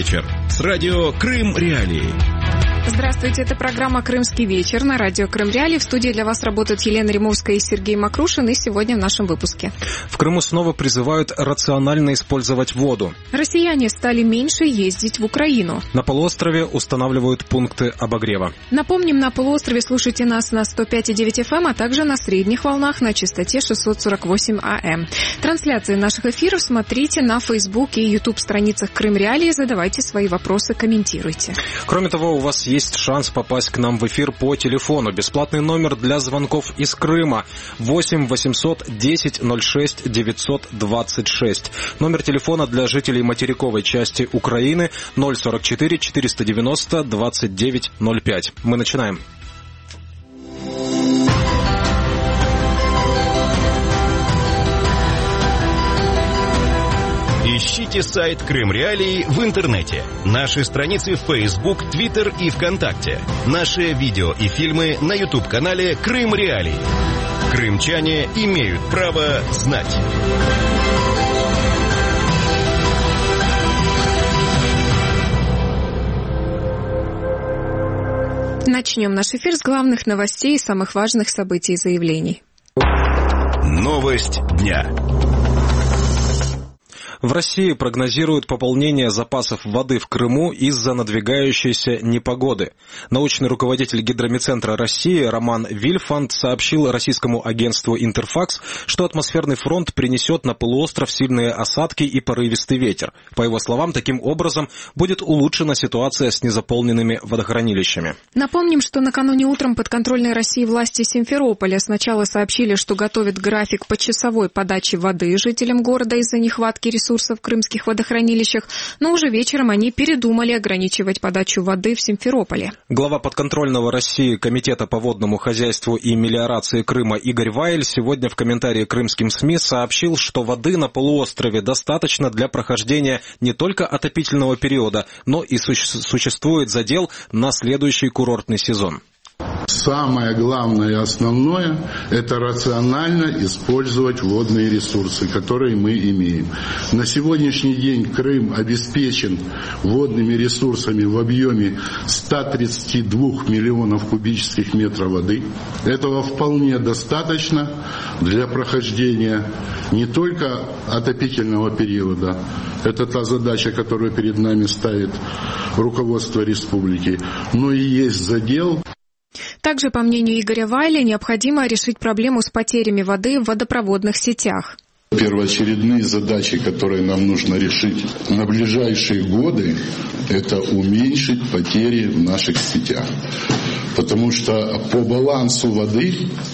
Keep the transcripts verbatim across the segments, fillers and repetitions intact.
вечер» с радио «Крым Реалии». Здравствуйте, это программа «Крымский вечер» на радио «Крым Реалии». В студии для вас работают Елена Римовская и Сергей Макрушин. И сегодня в нашем выпуске. В Крыму снова призывают рационально использовать воду. Россияне стали меньше ездить в Украину. На полуострове устанавливают пункты обогрева. Напомним, на полуострове слушайте нас на сто пять и девять эф эм, а также на средних волнах на частоте шестьсот сорок восемь а эм. Трансляции наших эфиров смотрите на Facebook и YouTube страницах «Крым Реалии». Задавайте свои вопросы, комментируйте. Кроме того, у вас есть Есть шанс попасть к нам в эфир по телефону. Бесплатный номер для звонков из Крыма восемь восемьсот десять ноль шесть девятьсот двадцать шесть. Номер телефона для жителей материковой части Украины ноль сорок четыре четыреста девяносто двадцать девять ноль пять. Мы начинаем. Ищите сайт «Крым Реалии» в интернете, наши страницы в Facebook, Twitter и ВКонтакте, наши видео и фильмы на YouTube-канале «Крым Реалии». Крымчане имеют право знать. Начнем наш эфир с главных новостей и самых важных событий и заявлений. Новость дня. В России прогнозируют пополнение запасов воды в Крыму из-за надвигающейся непогоды. Научный руководитель Гидромедцентра России Роман Вильфанд сообщил российскому агентству «Интерфакс», что атмосферный фронт принесет на полуостров сильные осадки и порывистый ветер. По его словам, таким образом будет улучшена ситуация с незаполненными водохранилищами. Напомним, что накануне утром подконтрольной России власти Симферополя сначала сообщили, что готовят график почасовой подачи воды жителям города из-за нехватки ресурсов в крымских водохранилищах, но уже вечером они передумали ограничивать подачу воды в Симферополе. Глава подконтрольного России Комитета по водному хозяйству и мелиорации Крыма Игорь Вайль сегодня в комментарии крымским СМИ сообщил, что воды на полуострове достаточно для прохождения не только отопительного периода, но и существует задел на следующий курортный сезон. Самое главное и основное – это рационально использовать водные ресурсы, которые мы имеем. На сегодняшний день Крым обеспечен водными ресурсами в объеме ста тридцати двух миллионов кубических метров воды. Этого вполне достаточно для прохождения не только отопительного периода, это та задача, которую перед нами ставит руководство республики, но и есть задел. Также, по мнению Игоря Вайля, необходимо решить проблему с потерями воды в водопроводных сетях. Первоочередные задачи, которые нам нужно решить на ближайшие годы, это уменьшить потери в наших сетях. Потому что по балансу воды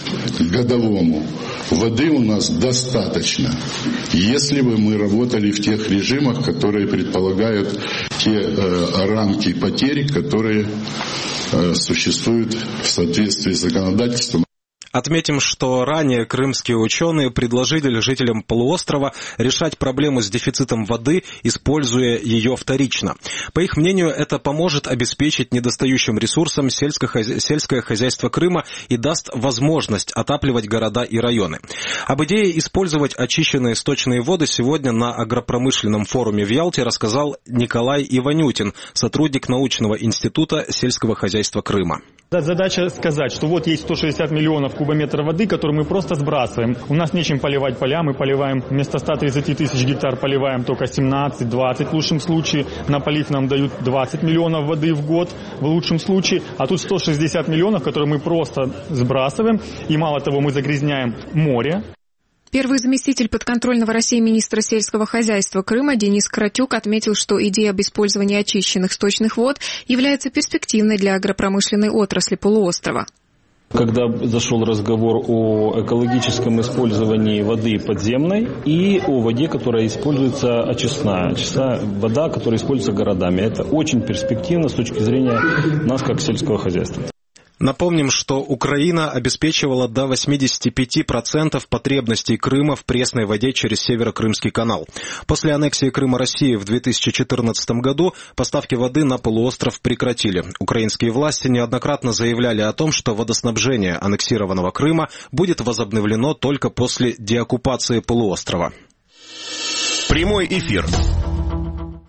годовому воды у нас достаточно, если бы мы работали в тех режимах, которые предполагают те э, рамки потерь, которые э, существуют в соответствии с законодательством. Отметим, что ранее крымские ученые предложили жителям полуострова решать проблему с дефицитом воды, используя ее вторично. По их мнению, это поможет обеспечить недостающим ресурсом сельское хозяйство Крыма и даст возможность отапливать города и районы. Об идее использовать очищенные сточные воды сегодня на агропромышленном форуме в Ялте рассказал Николай Иванютин, сотрудник научного института сельского хозяйства Крыма. Задача сказать, что вот есть сто шестьдесят миллионов кубометров воды, которые мы просто сбрасываем. У нас нечем поливать поля, мы поливаем вместо ста тридцати тысяч гектар поливаем только семнадцать-двадцать в лучшем случае. На полив нам дают двадцать миллионов воды в год в лучшем случае. А тут сто шестьдесят миллионов, которые мы просто сбрасываем. И мало того, мы загрязняем море. Первый заместитель подконтрольного России министра сельского хозяйства Крыма Денис Каратюк отметил, что идея об использовании очищенных сточных вод является перспективной для агропромышленной отрасли полуострова. Когда зашел разговор о экологическом использовании воды подземной и о воде, которая используется очистная, очистная вода, которая используется городами. Это очень перспективно с точки зрения нас как сельского хозяйства. Напомним, что Украина обеспечивала до восемьдесят пять процентов потребностей Крыма в пресной воде через Северо-Крымский канал. После аннексии Крыма России в две тысячи четырнадцатом году поставки воды на полуостров прекратили. Украинские власти неоднократно заявляли о том, что водоснабжение аннексированного Крыма будет возобновлено только после деоккупации полуострова. Прямой эфир.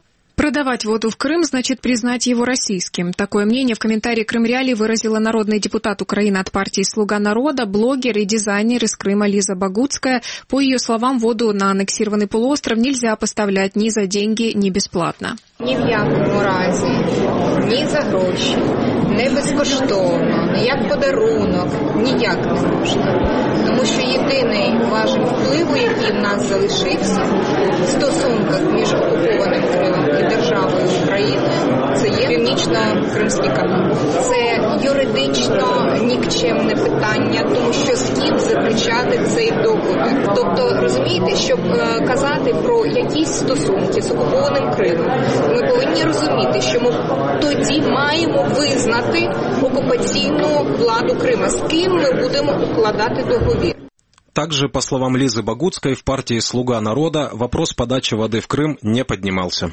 Продавать воду в Крым значит признать его российским. Такое мнение в комментарии «Крым Реалии» выразила народный депутат Украины от партии «Слуга народа», блогер и дизайнер из Крыма Лиза Богуцкая. По ее словам, воду на аннексированный полуостров нельзя поставлять ни за деньги, ни бесплатно. Ні в якому разі, ні за гроші, не безкоштовно, ні як подарунок, ніяк не можна. Тому що єдиний важіль впливу, який в нас залишився в стосунках між окупованим Кримом і державою України, це є Північно-Кримський канал. Це юридично нікчемне питання, тому що схід заключати цей договір. Тобто, розумієте, щоб казати про якісь стосунки з окупованим Кримом, ми повинні розуміти, що ми тоді маємо визнати окупаційну владу Крима, з ким ми будемо укладати договір. Также, по словам Лизы Богуцкой, в партии «Слуга народа» вопрос подачи воды в Крым не поднимался.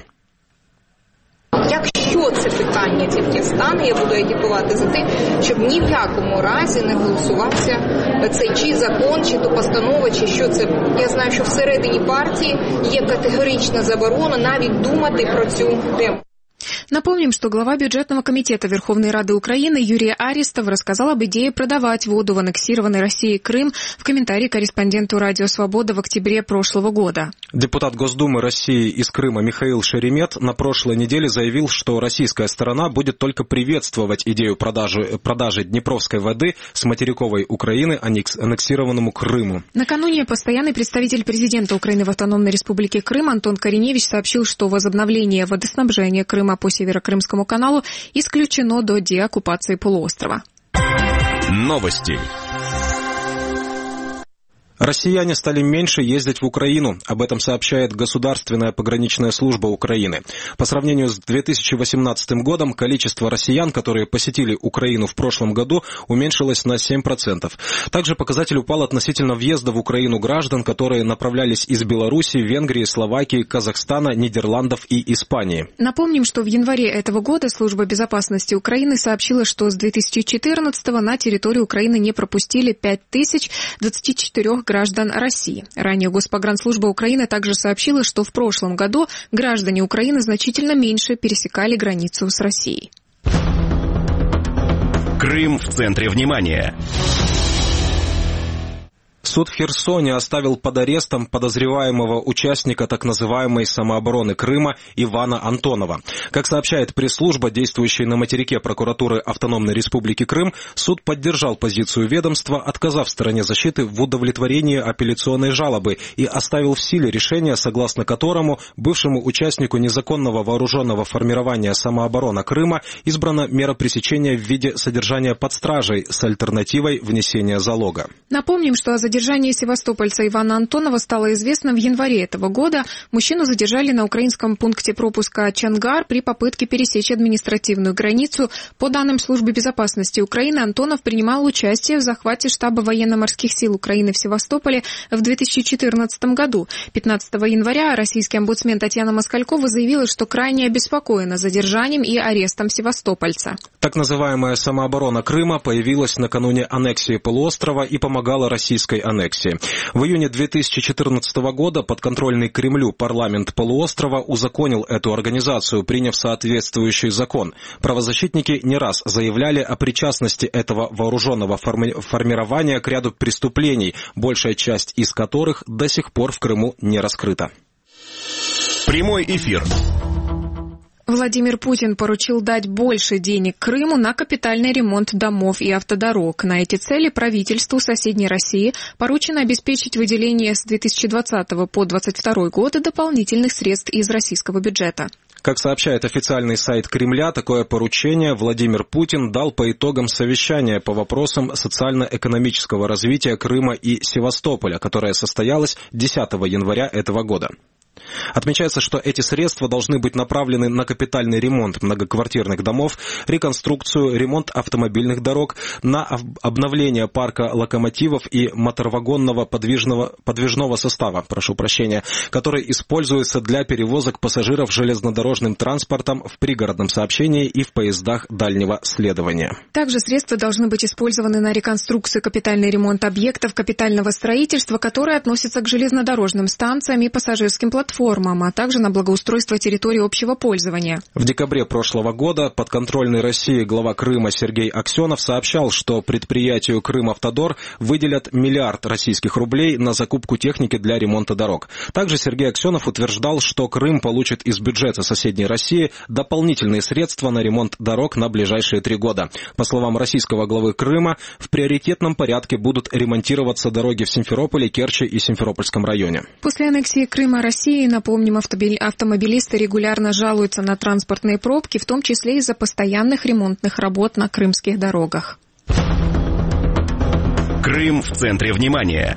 Якщо це питання тільки стане, я буду агітувати за те, щоб ні в якому разі не голосувався цей чи закон, чи то постанова, чи що це. Я знаю, що всередині партії є категорична заборона навіть думати про цю тему. Напомним, что глава бюджетного комитета Верховной Рады Украины Юрий Аристов рассказал об идее продавать воду в аннексированный Россией Крым в комментарии корреспонденту «Радио Свобода» в октябре прошлого года. Депутат Госдумы России из Крыма Михаил Шеремет на прошлой неделе заявил, что российская сторона будет только приветствовать идею продажи, продажи Днепровской воды с материковой Украины аннексированному Крыму. Накануне постоянный представитель президента Украины в Автономной Республике Крым Антон Кореневич сообщил, что возобновление водоснабжения Крыма по Северокрымскому каналу исключено до деоккупации полуострова. Новости. Россияне стали меньше ездить в Украину. Об этом сообщает Государственная пограничная служба Украины. По сравнению с две тысячи восемнадцатым годом количество россиян, которые посетили Украину в прошлом году, уменьшилось на семь процентов. Также показатель упал относительно въезда в Украину граждан, которые направлялись из Беларуси, Венгрии, Словакии, Казахстана, Нидерландов и Испании. Напомним, что в январе этого года Служба безопасности Украины сообщила, что с две тысячи четырнадцатого на территорию Украины не пропустили пять тысяч двадцать четыре граждан России. Ранее Госпогранслужба Украины также сообщила, что в прошлом году граждане Украины значительно меньше пересекали границу с Россией. Крым в центре внимания. Суд в Херсоне оставил под арестом подозреваемого участника так называемой самообороны Крыма Ивана Антонова. Как сообщает пресс-служба, действующая на материке прокуратуры Автономной Республики Крым, суд поддержал позицию ведомства, отказав стороне защиты в удовлетворении апелляционной жалобы и оставил в силе решение, согласно которому бывшему участнику незаконного вооруженного формирования самооборона Крыма избрана мера пресечения в виде содержания под стражей с альтернативой внесения залога. Напомним, что о задержании севастопольца Ивана Антонова стало известно в январе этого года. Мужчину задержали на украинском пункте пропуска Чангар при попытке пересечь административную границу. По данным Службы безопасности Украины, Антонов принимал участие в захвате штаба военно-морских сил Украины в Севастополе в две тысячи четырнадцатом году. пятнадцатого января российский омбудсмен Татьяна Москалькова заявила, что крайне обеспокоена задержанием и арестом севастопольца. Так называемая самооборона Крыма появилась накануне аннексии полуострова и помогала российской аннексии. В июне две тысячи четырнадцатого года подконтрольный Кремлю парламент полуострова узаконил эту организацию, приняв соответствующий закон. Правозащитники не раз заявляли о причастности этого вооруженного форми- формирования к ряду преступлений, большая часть из которых до сих пор в Крыму не раскрыта. Прямой эфир. Владимир Путин поручил дать больше денег Крыму на капитальный ремонт домов и автодорог. На эти цели правительству соседней России поручено обеспечить выделение с две тысячи двадцатого по две тысячи двадцать второй год дополнительных средств из российского бюджета. Как сообщает официальный сайт Кремля, такое поручение Владимир Путин дал по итогам совещания по вопросам социально-экономического развития Крыма и Севастополя, которое состоялось десятого января этого года. Отмечается, что эти средства должны быть направлены на капитальный ремонт многоквартирных домов, реконструкцию, ремонт автомобильных дорог, на обновление парка локомотивов и моторвагонного подвижного, подвижного состава, прошу прощения, который используется для перевозок пассажиров железнодорожным транспортом в пригородном сообщении и в поездах дальнего следования. Также средства должны быть использованы на реконструкцию, капитальный ремонт объектов капитального строительства, которые относятся к железнодорожным станциям и пассажирским платформам, платформам, а также на благоустройство территорий общего пользования. В декабре прошлого года подконтрольный России глава Крыма Сергей Аксенов сообщал, что предприятию «Крымавтодор» выделят миллиард российских рублей на закупку техники для ремонта дорог. Также Сергей Аксенов утверждал, что Крым получит из бюджета соседней России дополнительные средства на ремонт дорог на ближайшие три года. По словам российского главы Крыма, в приоритетном порядке будут ремонтироваться дороги в Симферополе, Керчи и Симферопольском районе. После аннексии Крыма России, напомним, автомобилисты регулярно жалуются на транспортные пробки, в том числе из-за постоянных ремонтных работ на крымских дорогах. Крым в центре внимания.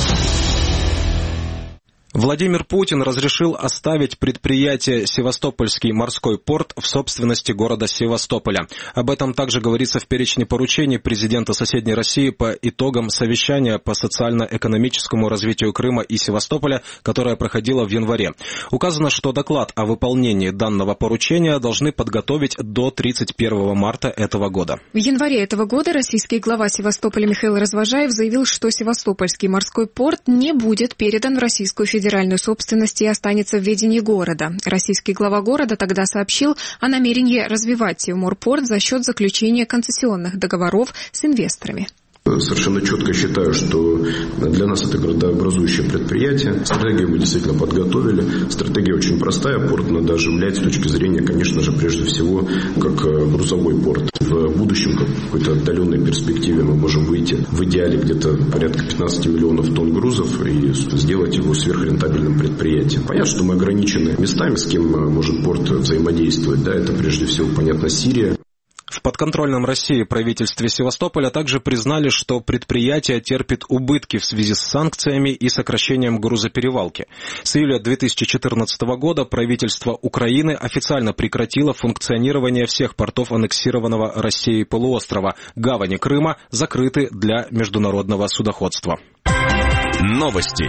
Владимир Путин разрешил оставить предприятие «Севастопольский морской порт» в собственности города Севастополя. Об этом также говорится в перечне поручений президента соседней России по итогам совещания по социально-экономическому развитию Крыма и Севастополя, которое проходило в январе. Указано, что доклад о выполнении данного поручения должны подготовить до тридцать первого марта этого года. В январе этого года российский глава Севастополя Михаил Развожаев заявил, что Севастопольский морской порт не будет передан в Российскую Федерацию. Федеральную собственность и останется в ведении города. Российский глава города тогда сообщил о намерении развивать Севморпорт за счет заключения концессионных договоров с инвесторами. Совершенно четко считаю, что для нас это градообразующее предприятие. Стратегию мы действительно подготовили. Стратегия очень простая. Порт надо оживлять с точки зрения, конечно же, прежде всего, как грузовой порт. В будущем, как в какой-то отдаленной перспективе, мы можем выйти в идеале где-то порядка пятнадцать миллионов тонн грузов и сделать его сверхрентабельным предприятием. Понятно, что мы ограничены местами, с кем может порт взаимодействовать. Да, это прежде всего, понятно, Сирия. В подконтрольном России правительстве Севастополя также признали, что предприятие терпит убытки в связи с санкциями и сокращением грузоперевалки. С июля две тысячи четырнадцатого года правительство Украины официально прекратило функционирование всех портов аннексированного Россией полуострова. Гавани Крыма закрыты для международного судоходства. Новости.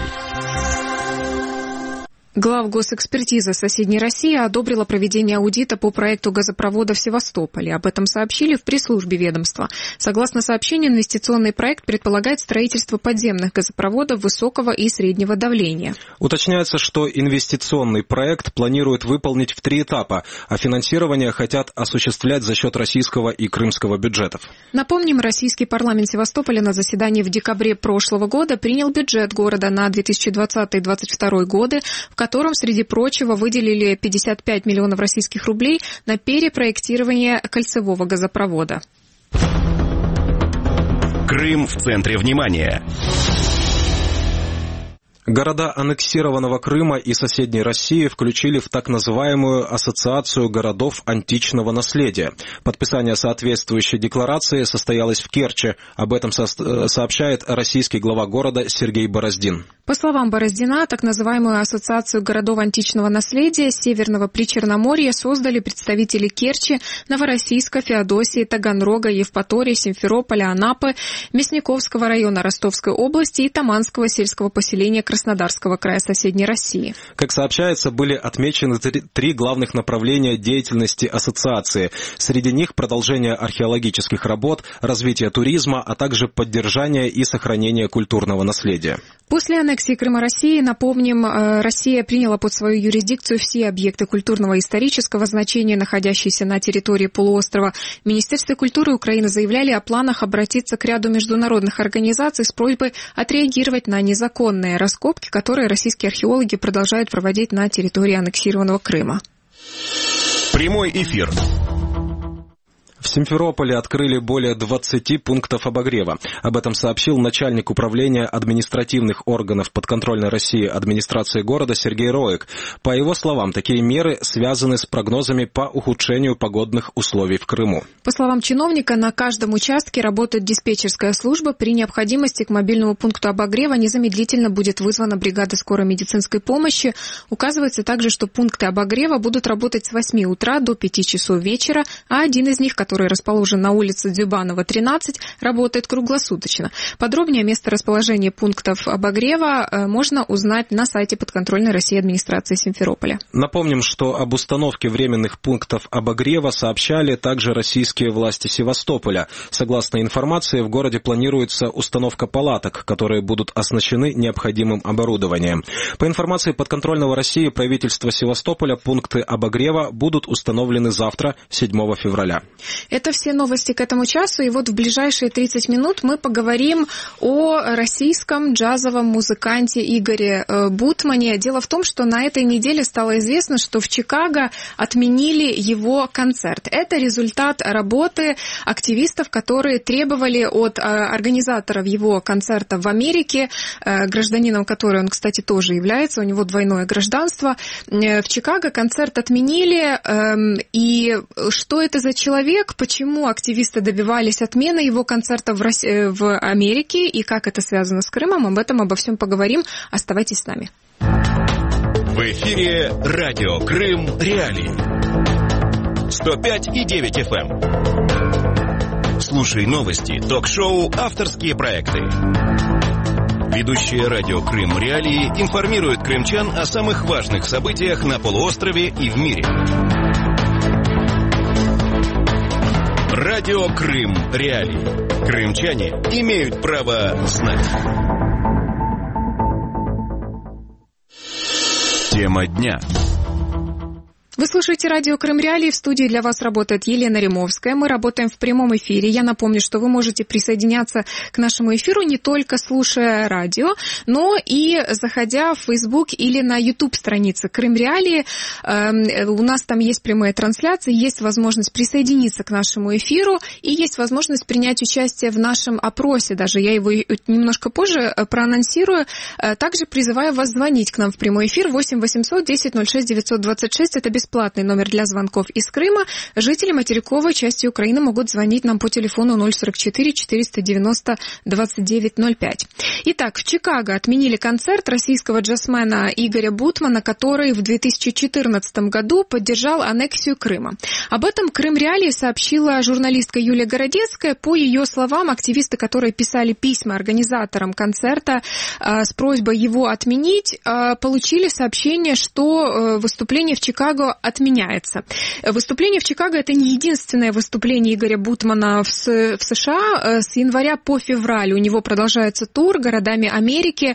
Главгосэкспертиза соседней России одобрила проведение аудита по проекту газопровода в Севастополе. Об этом сообщили в пресс-службе ведомства. Согласно сообщению, инвестиционный проект предполагает строительство подземных газопроводов высокого и среднего давления. Уточняется, что инвестиционный проект планируют выполнить в три этапа, а финансирование хотят осуществлять за счет российского и крымского бюджетов. Напомним, российский парламент Севастополя на заседании в декабре прошлого года принял бюджет города на две тысячи двадцатый — две тысячи двадцать второй годы, в котором, среди прочего, выделили пятьдесят пять миллионов российских рублей на перепроектирование кольцевого газопровода. Крым в центре внимания. Города аннексированного Крыма и соседней России включили в так называемую Ассоциацию городов античного наследия. Подписание соответствующей декларации состоялось в Керчи. Об этом со- сообщает российский глава города Сергей Бороздин. По словам Бороздина, так называемую Ассоциацию городов античного наследия Северного Причерноморья создали представители Керчи, Новороссийска, Феодосии, Таганрога, Евпатории, Симферополя, Анапы, Мясниковского района Ростовской области и Таманского сельского поселения Краснодарского края соседней России. Как сообщается, были отмечены три, три главных направления деятельности ассоциации. Среди них продолжение археологических работ, развитие туризма, а также поддержание и сохранение культурного наследия. После аннексии Крыма России, напомним, Россия приняла под свою юрисдикцию все объекты культурного и исторического значения, находящиеся на территории полуострова. В Министерстве культуры Украины заявляли о планах обратиться к ряду международных организаций с просьбой отреагировать на незаконные раскопки, которые российские археологи продолжают проводить на территории аннексированного Крыма. Прямой эфир. В Симферополе открыли более двадцати пунктов обогрева. Об этом сообщил начальник управления административных органов подконтрольной России администрации города Сергей Роек. По его словам, такие меры связаны с прогнозами по ухудшению погодных условий в Крыму. По словам чиновника, на каждом участке работает диспетчерская служба. При необходимости к мобильному пункту обогрева незамедлительно будет вызвана бригада скорой медицинской помощи. Указывается также, что пункты обогрева будут работать с восьми утра до пяти часов вечера, а один из них, который который расположен на улице Дзюбанова, тринадцать, работает круглосуточно. Подробнее о месторасположении пунктов обогрева можно узнать на сайте подконтрольной России администрации Симферополя. Напомним, что об установке временных пунктов обогрева сообщали также российские власти Севастополя. Согласно информации, в городе планируется установка палаток, которые будут оснащены необходимым оборудованием. По информации подконтрольного России правительства Севастополя, пункты обогрева будут установлены завтра, седьмого февраля. Это все новости к этому часу, и вот в ближайшие тридцать минут мы поговорим о российском джазовом музыканте Игоре Бутмане. Дело в том, что на этой неделе стало известно, что в Чикаго отменили его концерт. Это результат работы активистов, которые требовали от организаторов его концерта в Америке, гражданином которой он, кстати, тоже является, у него двойное гражданство. В Чикаго концерт отменили, и что это за человек, почему активисты добивались отмены его концерта в, России, в Америке, и как это связано с Крымом, об этом, обо всем поговорим. Оставайтесь с нами. В эфире радио Крым Реалии. сто пять и девять эф эм. Слушай новости, ток-шоу, авторские проекты. Ведущие радио Крым Реалии информируют крымчан о самых важных событиях на полуострове и в мире. Радио Крым Реалии. Крымчане имеют право знать. Тема дня. Вы слушаете радио Крым Реалии. В студии для вас работает Елена Римовская. Мы работаем в прямом эфире. Я напомню, что вы можете присоединяться к нашему эфиру не только слушая радио, но и заходя в Facebook или на YouTube-странице Крым Реалии. У нас там есть прямые трансляции, есть возможность присоединиться к нашему эфиру и есть возможность принять участие в нашем опросе. Даже я его немножко позже проанонсирую. Также призываю вас звонить к нам в прямой эфир восемь восемьсот десять ноль шесть девятьсот двадцать шесть. Это без бесплатный номер для звонков из Крыма. Жители материковой части Украины могут звонить нам по телефону ноль сорок четыре четыреста девяносто двадцать девять ноль пять. Итак, в Чикаго отменили концерт российского джазмена Игоря Бутмана, который в две тысячи четырнадцатом году поддержал аннексию Крыма. Об этом Крым Реалии сообщила журналистка Юлия Городецкая. По ее словам, активисты, которые писали письма организаторам концерта э, с просьбой его отменить, э, получили сообщение, что э, выступление в Чикаго отменяется. Выступление в Чикаго – это не единственное выступление Игоря Бутмана в, в США. С января по февраль у него продолжается тур городами Америки.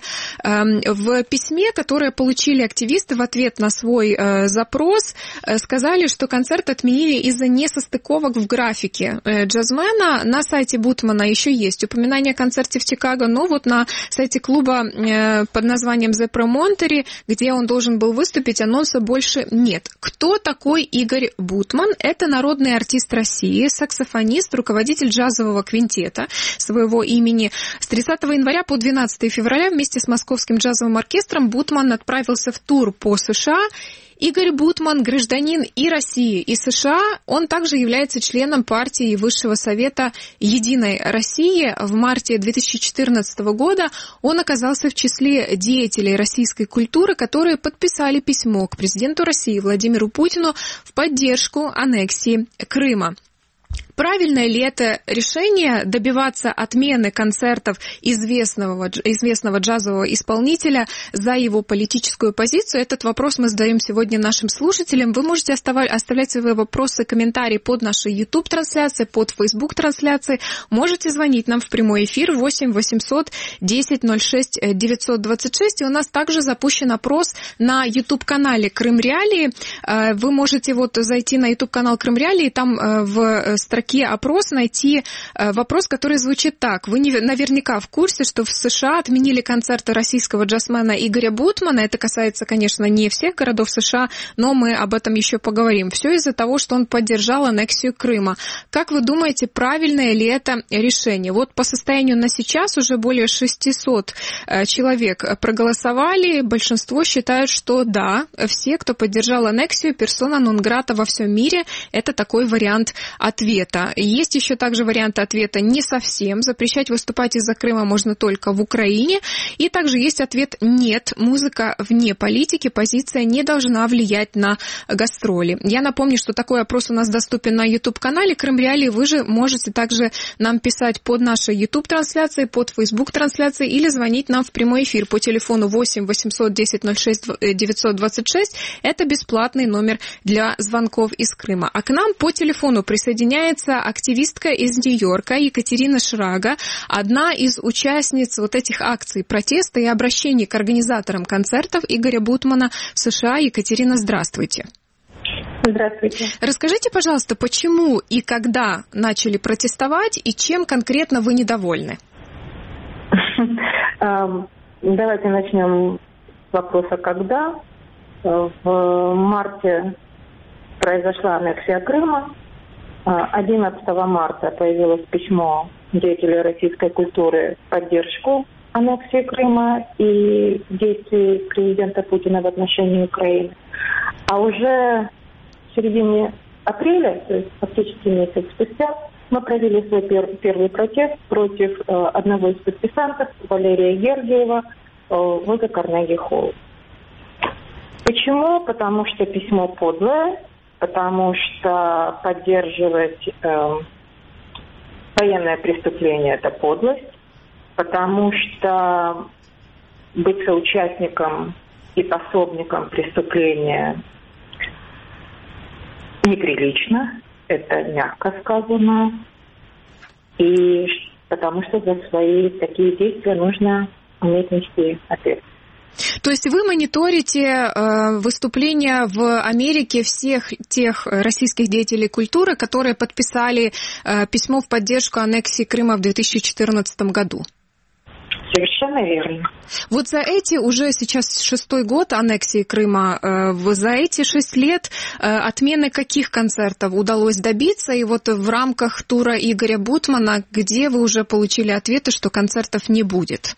В письме, которое получили активисты в ответ на свой запрос, сказали, что концерт отменили из-за несостыковок в графике джазмена. На сайте Бутмана еще есть упоминание о концерте в Чикаго, но вот на сайте клуба под названием The Promontory, где он должен был выступить, анонса больше нет. Кто такой Игорь Бутман? Это народный артист России, саксофонист, руководитель джазового квинтета своего имени. С тридцатого января по двенадцатого февраля вместе с Московским джазовым оркестром Бутман отправился в тур по США. Игорь Бутман – гражданин и России, и США. Он также является членом партии Высшего совета «Единой России». В марте две тысячи четырнадцатого года он оказался в числе деятелей российской культуры, которые подписали письмо к президенту России Владимиру Путину в поддержку аннексии Крыма. Правильное ли это решение добиваться отмены концертов известного, известного джазового исполнителя за его политическую позицию? Этот вопрос мы задаем сегодня нашим слушателям. Вы можете оставлять свои вопросы, комментарии под нашей YouTube-трансляцией, под Facebook-трансляцией. Можете звонить нам в прямой эфир восемь восемьсот десять ноль шесть девятьсот двадцать шесть. И у нас также запущен опрос на YouTube-канале Крым Реалии. Вы можете вот зайти на YouTube-канал Крым Реалии, там в строке опрос найти вопрос, который звучит так. Вы наверняка в курсе, что в США отменили концерты российского джазмена Игоря Бутмана. Это касается, конечно, не всех городов США, но мы об этом еще поговорим. Все из-за того, что он поддержал аннексию Крыма. Как вы думаете, правильное ли это решение? Вот по состоянию на сейчас уже более шестьсот человек проголосовали. Большинство считают, что да, все, кто поддержал аннексию, персона нон грата во всем мире. Это такой вариант ответа. ответа. Есть еще также варианты ответа «не совсем». Запрещать выступать из-за Крыма можно только в Украине. И также есть ответ «нет». Музыка вне политики, позиция не должна влиять на гастроли. Я напомню, что такой опрос у нас доступен на YouTube-канале Крым Реалии. Вы же можете также нам писать под нашей YouTube-трансляцией, под Facebook-трансляцией или звонить нам в прямой эфир по телефону восемь восемьсот десять ноль шесть девятьсот двадцать шесть. Это бесплатный номер для звонков из Крыма. А к нам по телефону присоединяется активистка из Нью-Йорка Екатерина Шрага, одна из участниц вот этих акций протеста и обращений к организаторам концертов Игоря Бутмана в США. Екатерина, здравствуйте. Здравствуйте. Расскажите, пожалуйста, почему и когда начали протестовать и чем конкретно вы недовольны? Давайте начнем с вопроса «когда». В марте произошла аннексия Крыма. одиннадцатого марта появилось письмо деятелей российской культуры в поддержку аннексии Крыма и действий президента Путина в отношении Украины. А уже в середине апреля, то есть фактически месяц спустя, мы провели свой пер- первый протест против э, одного из подписантов, Валерия Гергиева, э, возле Карнеги-холл. Почему? Потому что письмо подлое, потому что поддерживать э, военное преступление – это подлость, потому что быть соучастником и пособником преступления неприлично, это мягко сказано, и потому что за свои такие действия нужно уметь нести ответственность. То есть вы мониторите э, выступления в Америке всех тех российских деятелей культуры, которые подписали э, письмо в поддержку аннексии Крыма в две тысячи четырнадцатом году? Совершенно верно. Вот за эти уже сейчас шестой год аннексии Крыма, э, за эти шесть лет э, отмены каких концертов удалось добиться? И вот в рамках тура Игоря Бутмана, где вы уже получили ответы, что концертов не будет?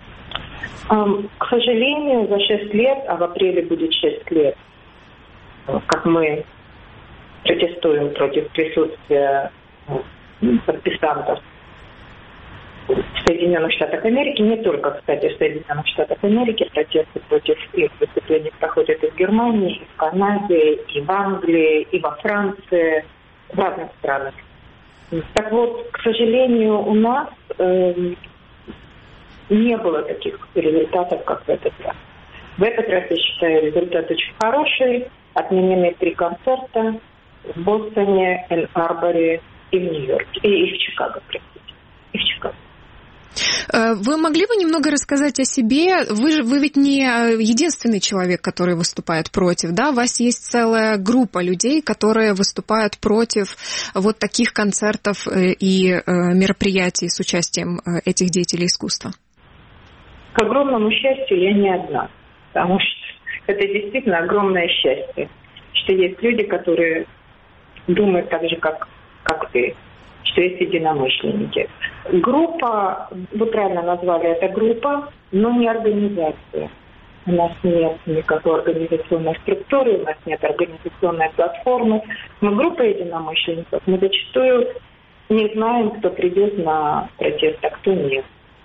К сожалению, за шесть лет, а в апреле будет шесть лет, как мы протестуем против присутствия подписантов в Соединенных Штатах Америки, не только, кстати, в Соединенных Штатах Америки, протесты против их выступлений проходят и в Германии, и в Канаде, и в Англии, и во Франции, в разных странах. Так вот, к сожалению, у нас э, не было таких результатов, как в этот раз. В этот раз, я считаю, результат очень хороший. Отменены три концерта в Бостоне, Энн-Арборе и в Нью-Йорке. И, и в Чикаго, простите. И в Чикаго. Вы могли бы немного рассказать о себе? Вы же вы ведь не единственный человек, который выступает против, да? У вас есть целая группа людей, которые выступают против вот таких концертов и мероприятий с участием этих деятелей искусства. К огромному счастью, я не одна, потому что это действительно огромное счастье, что есть люди, которые думают так же, как, как ты, что есть единомышленники. Группа, вы правильно назвали это группа, но не организация. У нас нет никакой организационной структуры, у нас нет организационной платформы. Мы группа единомышленников, мы зачастую не знаем, кто придет на протест, а кто нет.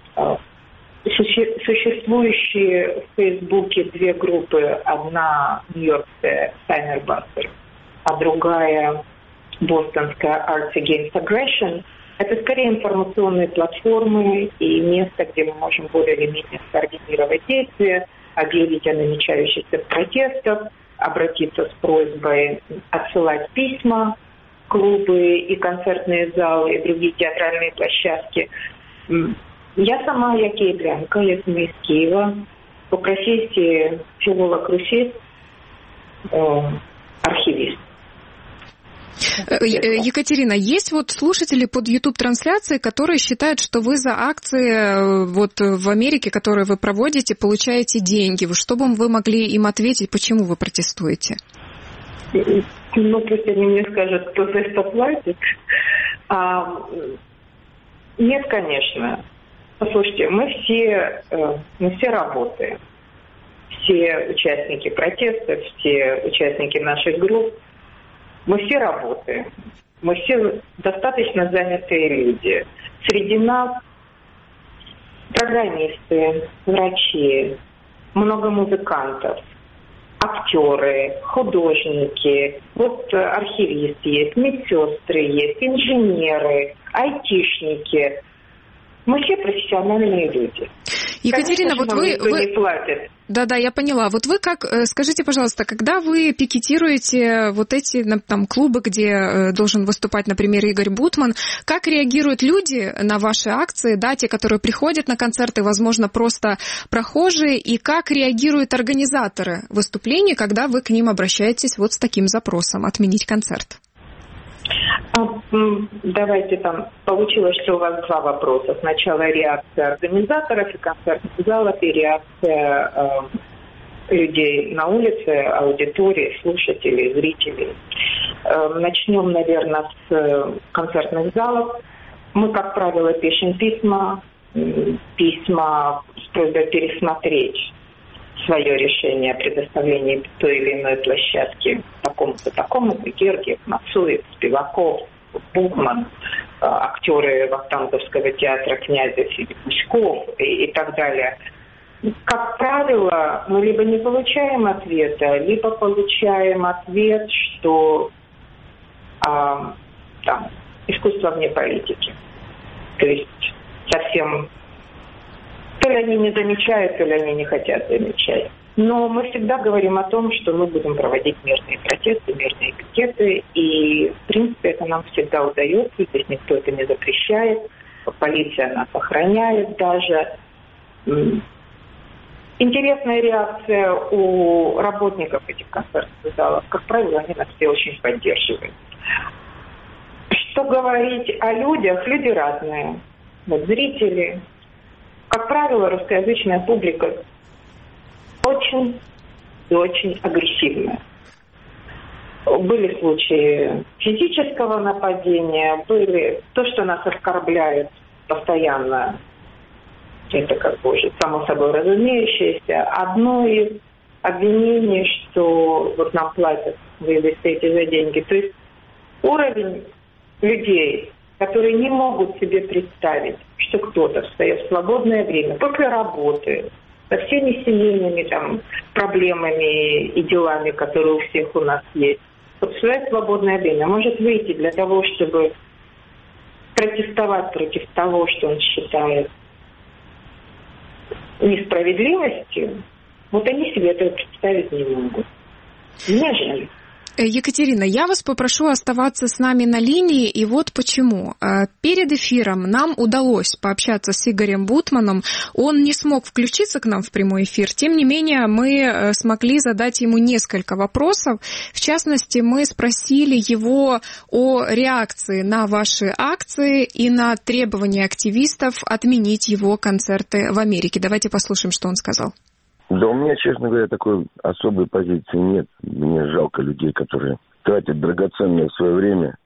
Существующие в Фейсбуке две группы, одна нью-йоркская Signer Buster, а другая бостонская Arts Against Aggression, это скорее информационные платформы и место, где мы можем более или менее скоординировать действия, объявить о намечающихся протестах, обратиться с просьбой отсылать письма в клубы и концертные залы и другие театральные площадки. Я сама, я киевлянка, я сама из Киева, по профессии филолог-русист, э, архивист. Екатерина, есть вот слушатели под YouTube-трансляцией, которые считают, что вы за акции вот в Америке, которые вы проводите, получаете деньги. Что бы вы могли им ответить, почему вы протестуете? Ну, пусть они мне скажут, кто за это платит. А, нет, конечно. Послушайте, мы все, мы все работаем. Все участники протестов, все участники наших групп, мы все работаем. Мы все достаточно занятые люди. Среди нас программисты, врачи, много музыкантов, актеры, художники, вот архивист есть, медсестры есть, инженеры, айтишники. Мы все профессиональные люди. Екатерина, конечно, вот вы... вы... не платит. Да-да, я поняла. Вот вы как, скажите, пожалуйста, когда вы пикетируете вот эти там клубы, где должен выступать, например, Игорь Бутман, как реагируют люди на ваши акции, да, те, которые приходят на концерты, возможно, просто прохожие, и как реагируют организаторы выступлений, когда вы к ним обращаетесь вот с таким запросом отменить концерт? Давайте там, получилось, что у вас два вопроса. Сначала реакция организаторов и концертных залов, и реакция э, людей на улице, аудитории, слушателей, зрителей. Э, начнем, наверное, с концертных залов. Мы, как правило, пишем письма, письма с просьбой пересмотреть свое решение о предоставлении той или иной площадки такому-то, такому-то, Гергиев, Мацуев, Спиваков, Бухман, актеры Вахтанговского театра Князев и Гуськов и, и так далее. Как правило, мы либо не получаем ответа, либо получаем ответ, что а, там, искусство вне политики. То есть совсем... То ли они не замечают, то ли они не хотят замечать. Но мы всегда говорим о том, что мы будем проводить мирные протесты, мирные пикеты. И, в принципе, это нам всегда удается. Здесь никто это не запрещает. Полиция нас охраняет даже. Интересная реакция у работников этих концертных залов. Как правило, они нас все очень поддерживают. Что говорить о людях? Люди разные. Вот зрители... Как правило, русскоязычная публика очень и очень агрессивная. Были случаи физического нападения, были то, что нас оскорбляет постоянно. Это как бы уже само собой разумеющееся. Одно из обвинений, что вот нам платят, вы стоите за деньги. То есть уровень людей, которые не могут себе представить, что кто-то в свое свободное время, после работы, со всеми семейными там проблемами и делами, которые у всех у нас есть, вот в свое свободное время может выйти для того, чтобы протестовать против того, что он считает несправедливостью, вот они себе этого представить не могут. Мне жаль. Екатерина, я вас попрошу оставаться с нами на линии, и вот почему. Перед эфиром нам удалось пообщаться с Игорем Бутманом. Он не смог включиться к нам в прямой эфир. Тем не менее, мы смогли задать ему несколько вопросов. В частности, мы спросили его о реакции на ваши акции и на требования активистов отменить его концерты в Америке. Давайте послушаем, что он сказал. Да у меня, честно говоря, такой особой позиции нет. Мне жалко людей, которые тратят драгоценное свое время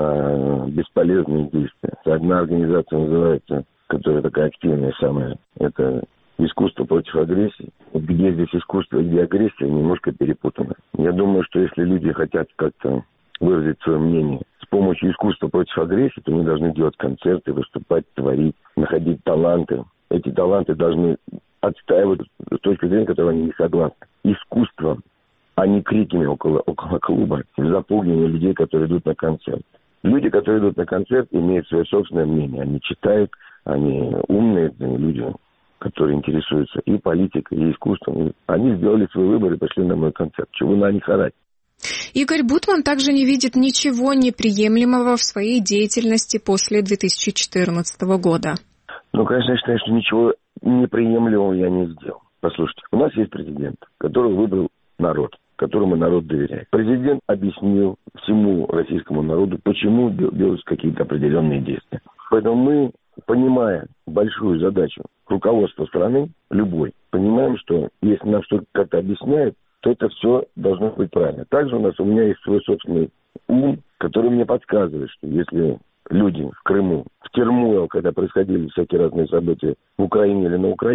на бесполезные действия. Одна организация называется, которая такая активная самая, это «Искусство против агрессии». Вот где здесь искусство и где агрессия, немножко перепутано. Я думаю, что если люди хотят как-то выразить свое мнение с помощью искусства против агрессии, то они должны делать концерты, выступать, творить, находить таланты. Эти таланты должны отстаивать с точки зрения, которой они не согласны. Искусством, а не криками около, около клуба, запугивание людей, которые идут на концерт. Люди, которые идут на концерт, имеют свое собственное мнение. Они читают, они умные люди, которые интересуются и политикой, и искусством. Они сделали свой выбор и пошли на мой концерт. Чего на них орать? Игорь Бутман также не видит ничего неприемлемого в своей деятельности после две тысячи четырнадцатого года. Ну, конечно, я считаю, что ничего неприемлемого я не сделал. Послушайте, у нас есть президент, которого выбрал народ, которому народ доверяет. Президент объяснил всему российскому народу, почему делаются какие-то определенные действия. Поэтому мы, понимая большую задачу руководства страны, любой, понимаем, что если нам что-то как-то объясняют, то это все должно быть правильно. Также у нас, у меня есть свой собственный ум, который мне подсказывает, что если люди в Крыму, в Термуэл, когда происходили всякие разные события в Украине или на Украине,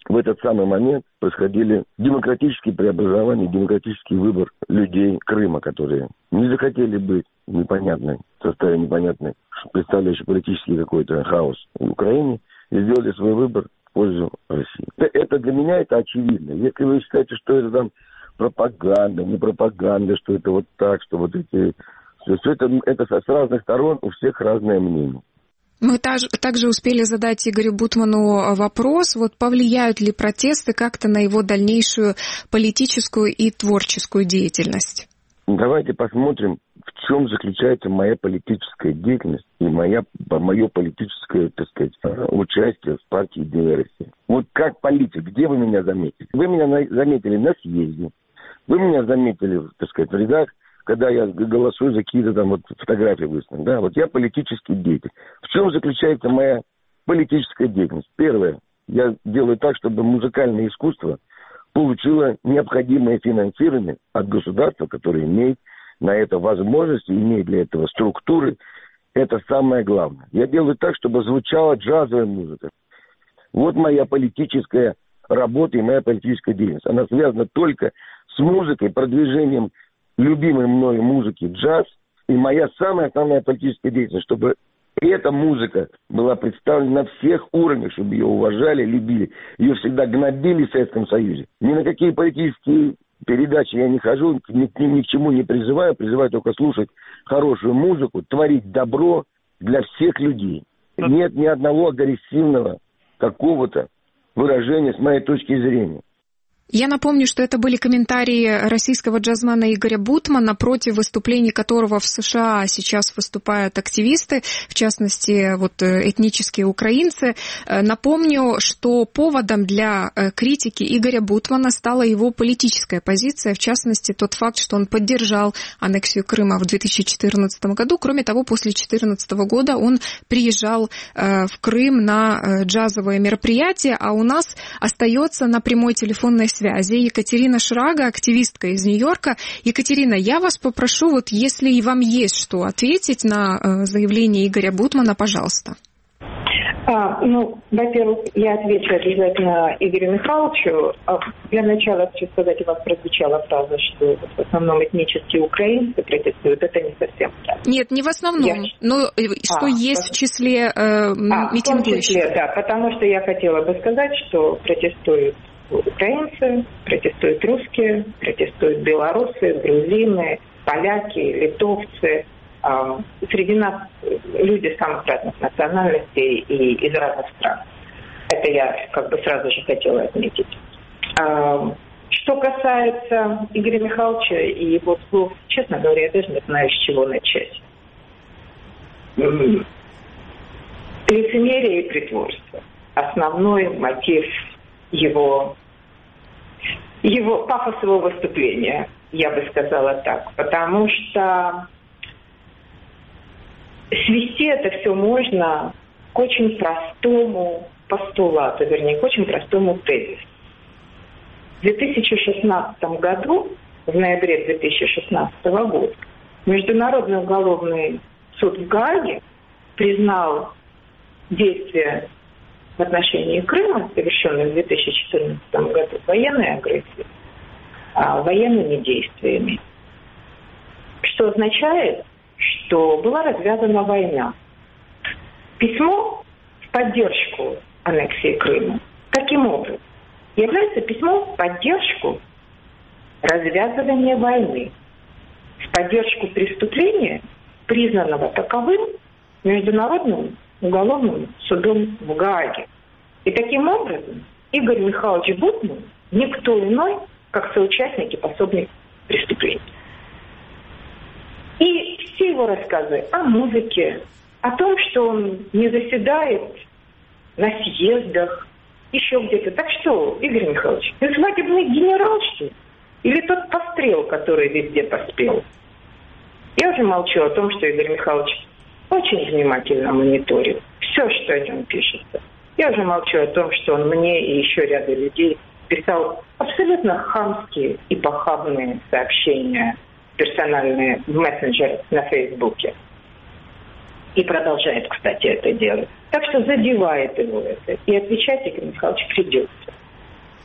в этот самый момент происходили демократические преобразования, демократический выбор людей Крыма, которые не захотели быть непонятной, в составе непонятной, представляющей политический какой-то хаос в Украине, и сделали свой выбор в пользу России. Это для меня это очевидно. Если вы считаете, что это там пропаганда, не пропаганда, что это вот так, что вот эти... Все это, это с разных сторон, у всех разное мнение. Мы также успели задать Игорю Бутману вопрос, вот повлияют ли протесты как-то на его дальнейшую политическую и творческую деятельность? Давайте посмотрим, в чем заключается моя политическая деятельность и моя, мое политическое, так сказать, участие в партии «Единая Россия». Вот как политик, где вы меня заметили? Вы меня заметили на съезде, вы меня заметили, так сказать, в рядах, когда я голосую за какие-то там вот фотографии выставлены. Да, вот я политический деятель. В чем заключается моя политическая деятельность? Первое. Я делаю так, чтобы музыкальное искусство получило необходимое финансирование от государства, которое имеет на это возможности, имеет для этого структуры. Это самое главное. Я делаю так, чтобы звучала джазовая музыка. Вот моя политическая работа и моя политическая деятельность. Она связана только с музыкой, продвижением любимой мной музыки джаз, и моя самая основная политическая деятельность, чтобы эта музыка была представлена на всех уровнях, чтобы ее уважали, любили. Ее всегда гнобили в Советском Союзе. Ни на какие политические передачи я не хожу, ни, ни, ни к чему не призываю, призываю только слушать хорошую музыку, творить добро для всех людей. Нет ни одного агрессивного какого-то выражения с моей точки зрения. Я напомню, что это были комментарии российского джазмена Игоря Бутмана, против выступлений которого в США сейчас выступают активисты, в частности, вот этнические украинцы. Напомню, что поводом для критики Игоря Бутмана стала его политическая позиция, в частности, тот факт, что он поддержал аннексию Крыма в две тысячи четырнадцатом году. Кроме того, после две тысячи четырнадцатого года он приезжал в Крым на джазовые мероприятия, а у нас остается на прямой телефонной связи Екатерина Шрага, активистка из Нью-Йорка. Екатерина, я вас попрошу, вот если и вам есть что ответить на э, заявление Игоря Бутмана, пожалуйста. А, ну, во-первых, я отвечу обязательно Игорю Михайловичу. Для начала хочу сказать, у вас прозвучала фраза, что в основном этнические украинцы протестуют. Это не совсем так. Нет, не в основном, я... но что а, есть в числе э, а, митингующих. В том числе, да, потому что я хотела бы сказать, что протестуют украинцы, протестуют русские, протестуют белорусы, грузины, поляки, литовцы. Среди нас люди самых разных национальностей и из разных стран. Это я как бы сразу же хотела отметить. Что касается Игоря Михайловича и его слов, честно говоря, я даже не знаю, с чего начать. Лицемерие и притворство. Основной мотив его, его пафосового выступления, я бы сказала так. Потому что свести это все можно к очень простому постулату, вернее, к очень простому тезису. В две тысячи шестнадцатом году, в ноябре две тысячи шестнадцатого года, Международный уголовный суд в Гааге признал действия в отношении Крыма, совершенные в две тысячи четырнадцатом году, военной агрессией, а, военными действиями. Что означает, что была развязана война. Письмо в поддержку аннексии Крыма таким образом является письмом в поддержку развязывания войны, в поддержку преступления, признанного таковым Международным уголовным судом в Гааге. И таким образом Игорь Михайлович Бутман никто иной, как соучастник и пособник преступлений. И все его рассказы о музыке, о том, что он не заседает на съездах, еще где-то. Так что, Игорь Михайлович, ты свадебный генерал, что ли? Или тот пострел, который везде поспел? Я уже молчу о том, что Игорь Михайлович очень внимательно мониторит все, что о нем пишется. Я уже молчу о том, что он мне и еще ряду людей писал абсолютно хамские и похабные сообщения, персональные в мессенджерах на Фейсбуке. И продолжает, кстати, это делать. Так что задевает его это. И отвечать Игорь Михайлович придется.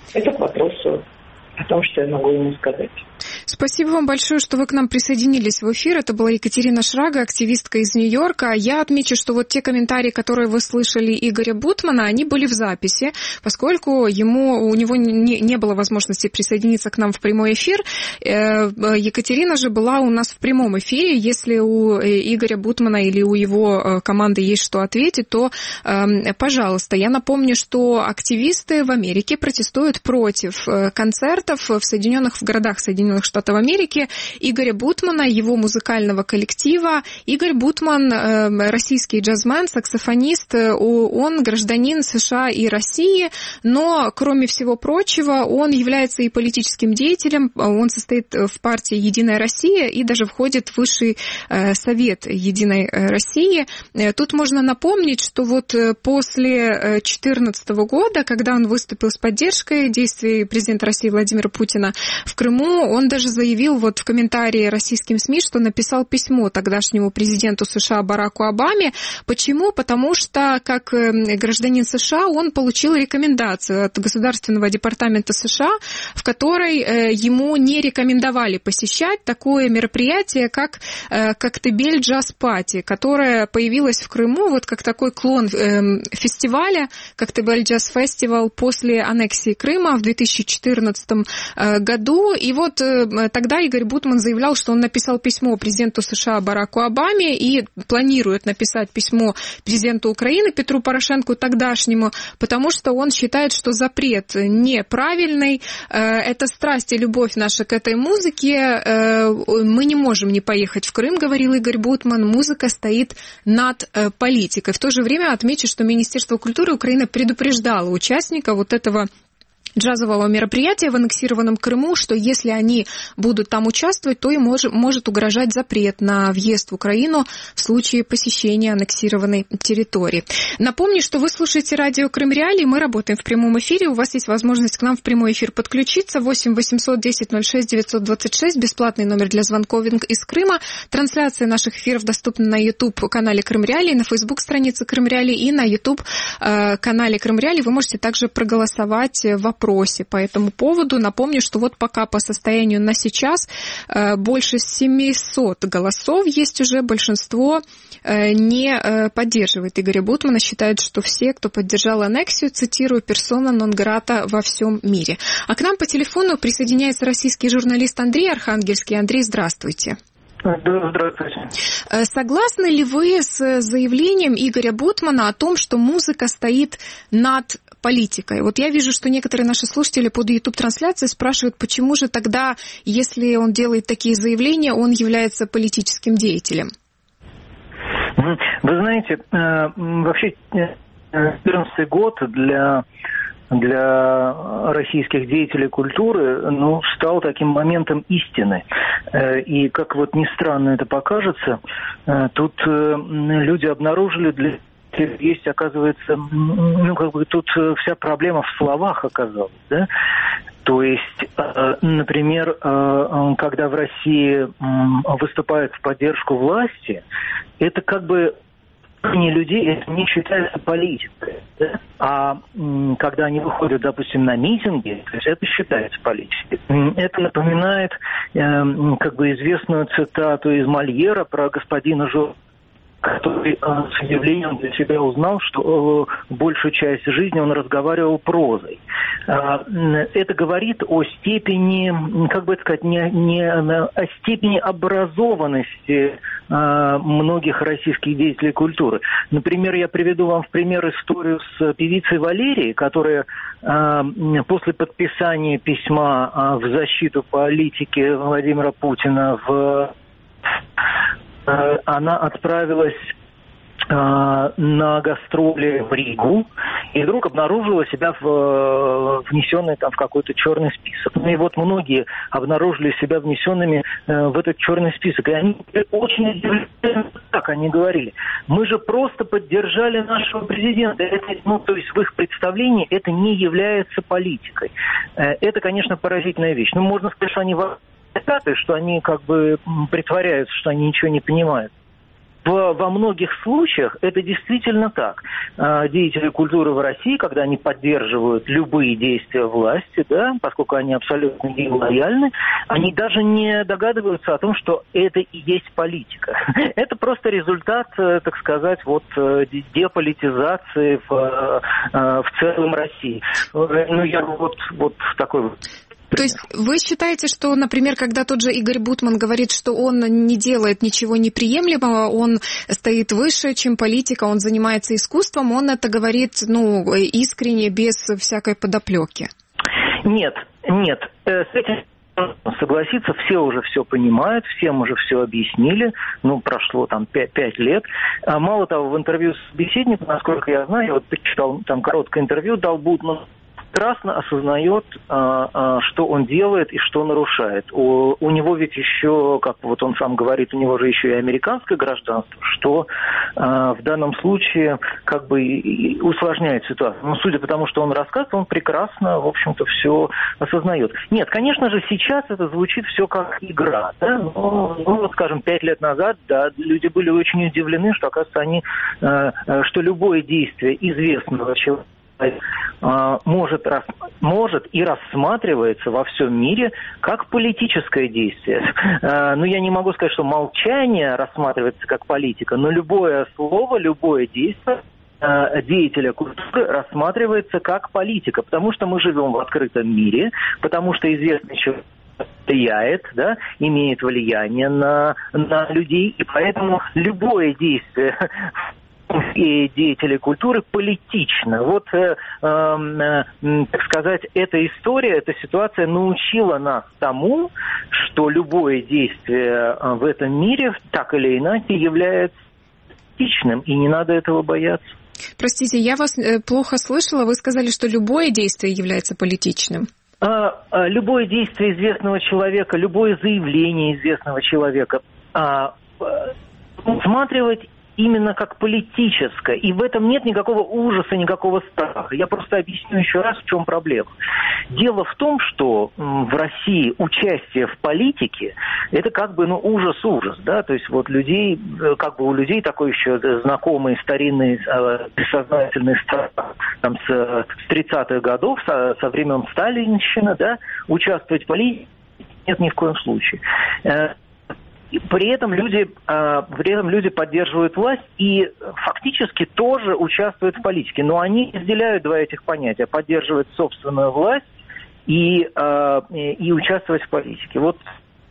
Это к вопросу о том, что я могу ему сказать. Спасибо вам большое, что вы к нам присоединились в эфир. Это была Екатерина Шрага, активистка из Нью-Йорка. Я отмечу, что вот те комментарии, которые вы слышали Игоря Бутмана, они были в записи, поскольку ему, у него не, не было возможности присоединиться к нам в прямой эфир. Екатерина же была у нас в прямом эфире. Если у Игоря Бутмана или у его команды есть что ответить, то, пожалуйста. Я напомню, что активисты в Америке протестуют против концертов в Соединенных в городах Соединенных Штатов Америки Игоря Бутмана, его музыкального коллектива. Игорь Бутман, российский джазмен, саксофонист, он гражданин США и России, но, кроме всего прочего, он является и политическим деятелем, он состоит в партии «Единая Россия» и даже входит в высший совет «Единой России». Тут можно напомнить, что вот после две тысячи четырнадцатого года, когда он выступил с поддержкой действий президента России Владимира Путина в Крыму, он даже заявил вот в комментарии российским СМИ, что написал письмо тогдашнему президенту США Бараку Обаме. Почему? Потому что, как гражданин США, он получил рекомендацию от Государственного департамента США, в которой ему не рекомендовали посещать такое мероприятие, как «Коктебель Джаз Пати», которое появилось в Крыму вот как такой клон фестиваля «Коктебель Джаз Фестивал» после аннексии Крыма в две тысячи четырнадцатом году. И вот тогда Игорь Бутман заявлял, что он написал письмо президенту США Бараку Обаме и планирует написать письмо президенту Украины Петру Порошенку тогдашнему, потому что он считает, что запрет неправильный. Это страсть и любовь наша к этой музыке. Мы не можем не поехать в Крым, говорил Игорь Бутман. Музыка стоит над политикой. В то же время отмечу, что Министерство культуры Украины предупреждало участников вот этого джазового мероприятия в аннексированном Крыму, что если они будут там участвовать, то им может, может угрожать запрет на въезд в Украину в случае посещения аннексированной территории. Напомню, что вы слушаете радио Крым Реалии, мы работаем в прямом эфире, у вас есть возможность к нам в прямой эфир подключиться, восемь восемьсот десять ноль шесть девятьсот двадцать шесть, бесплатный номер для звонков из Крыма. Трансляция наших эфиров доступна на YouTube-канале Крым Реалии, на Facebook-странице Крым Реалии и на YouTube-канале Крым Реалии. Вы можете также проголосовать в вопросе по этому поводу. Напомню, что вот пока по состоянию на сейчас больше семисот голосов есть уже, большинство не поддерживает Игоря Бутмана, считает, что все, кто поддержал аннексию, цитирую, персона нон грата во всем мире. А к нам по телефону присоединяется российский журналист Андрей Архангельский. Андрей, здравствуйте. Здравствуйте. Согласны ли вы с заявлением Игоря Бутмана о том, что музыка стоит над политикой? Вот я вижу, что некоторые наши слушатели под YouTube-трансляцией спрашивают, почему же тогда, если он делает такие заявления, он является политическим деятелем? Вы знаете, вообще две тысячи четырнадцатый год для... для российских деятелей культуры, ну, стал таким моментом истины. И, как вот ни странно это покажется, тут люди обнаружили, для есть, оказывается, ну, как бы тут вся проблема в словах оказалась, да? То есть, например, когда в России выступают в поддержку власти, это как бы не людей, это не считается политикой. Да? А м, когда они выходят, допустим, на митинги, то есть это считается политикой. Это напоминает э, как бы известную цитату из Мольера про господина Жо, который э, с удивлением для себя узнал, что э, большую часть жизни он разговаривал прозой. Э, это говорит о степени, как бы это сказать, не, не, о степени образованности э, многих российских деятелей культуры. Например, я приведу вам в пример историю с певицей Валерией, которая э, после подписания письма э, в защиту политики Владимира Путина в она отправилась э, на гастроли в Ригу и вдруг обнаружила себя в, внесенной там в какой-то черный список. Ну и вот многие обнаружили себя внесенными э, в этот черный список. И они очень удивлены, как они говорили. Мы же просто поддержали нашего президента. Это, ну, то есть в их представлении это не является политикой. Э, это, конечно, поразительная вещь. Ну, можно сказать, что они... что они как бы притворяются, что они ничего не понимают. во многих случаях это действительно так. Деятели культуры в России, когда они поддерживают любые действия власти, да, поскольку они абсолютно не лояльны, они даже не догадываются о том, что это и есть политика. Это просто результат, так сказать, вот деполитизации в, в целом России. Ну, я вот, вот такой вот. То есть вы считаете, что, например, когда тот же Игорь Бутман говорит, что он не делает ничего неприемлемого, он стоит выше, чем политика, он занимается искусством, он это говорит, ну, искренне, без всякой подоплеки? Нет, нет. С этим согласиться, все уже все понимают, всем уже все объяснили, ну, прошло там пять лет. А мало того, в интервью с собеседником, насколько я знаю, я вот почитал, там короткое интервью дал Бутман, прекрасно осознает, что он делает и что нарушает. У, у него ведь еще, как вот он сам говорит, у него же еще и американское гражданство, что в данном случае как бы усложняет ситуацию. Но судя по тому, что он рассказывает, он прекрасно, в общем-то, все осознает. Нет, конечно же, сейчас это звучит все как игра, да? Но, ну, вот, скажем, пять лет назад, да, люди были очень удивлены, что, оказывается, они, что любое действие известного человека Может, может и рассматривается во всем мире как политическое действие. Но я не могу сказать, что молчание рассматривается как политика, но любое слово, любое действие деятеля культуры рассматривается как политика, потому что мы живем в открытом мире, потому что известный человек влияет, да, имеет влияние на, на людей, и поэтому любое действие и деятелей культуры политично. Вот, э, э, так сказать, эта история, эта ситуация научила нас тому, что любое действие в этом мире, так или иначе, является политичным, и не надо этого бояться. Простите, я вас плохо слышала. Вы сказали, что любое действие является политичным. А, а, любое действие известного человека, любое заявление известного человека а, а, рассматривать именно как политическое. И в этом нет никакого ужаса, никакого страха. Я просто объясню еще раз, в чем проблема. Дело в том, что в России участие в политике – это как бы, ну, ужас-ужас, да, то есть вот людей, как бы у людей такой еще знакомый старинный бессознательный страх там с тридцатых годов, со, со времен сталинщины, да, участвовать в политике нет ни в коем случае. При этом люди, при этом люди поддерживают власть и фактически тоже участвуют в политике. Но они разделяют два этих понятия: поддерживать собственную власть и, и участвовать в политике. Вот.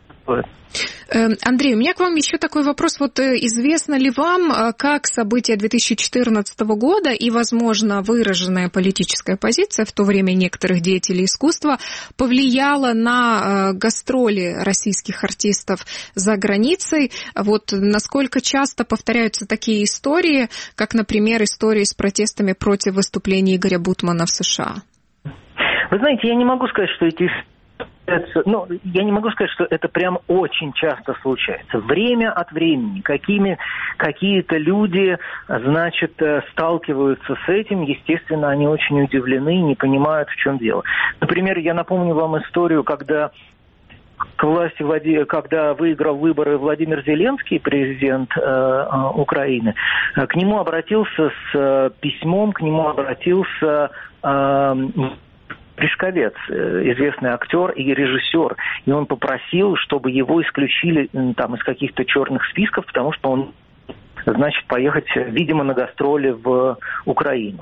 Андрей, у меня к вам еще такой вопрос. Вот известно ли вам, как события две тысячи четырнадцатого года и, возможно, выраженная политическая позиция в то время некоторых деятелей искусства повлияла на гастроли российских артистов за границей? Вот насколько часто повторяются такие истории, как, например, истории с протестами против выступления Игоря Бутмана в США? Вы знаете, я не могу сказать, что эти... Ну, я не могу сказать, что это прям очень часто случается. Время от времени какими, какие-то люди, значит, сталкиваются с этим. Естественно, они очень удивлены и не понимают, в чем дело. Например, я напомню вам историю, когда к власти, когда выиграл выборы Владимир Зеленский, президент э, Украины, к нему обратился с письмом, к нему обратился... Э, Пришковец, известный актер и режиссер, и он попросил, чтобы его исключили там из каких-то черных списков, потому что он, значит, поехать, видимо, на гастроли в Украину.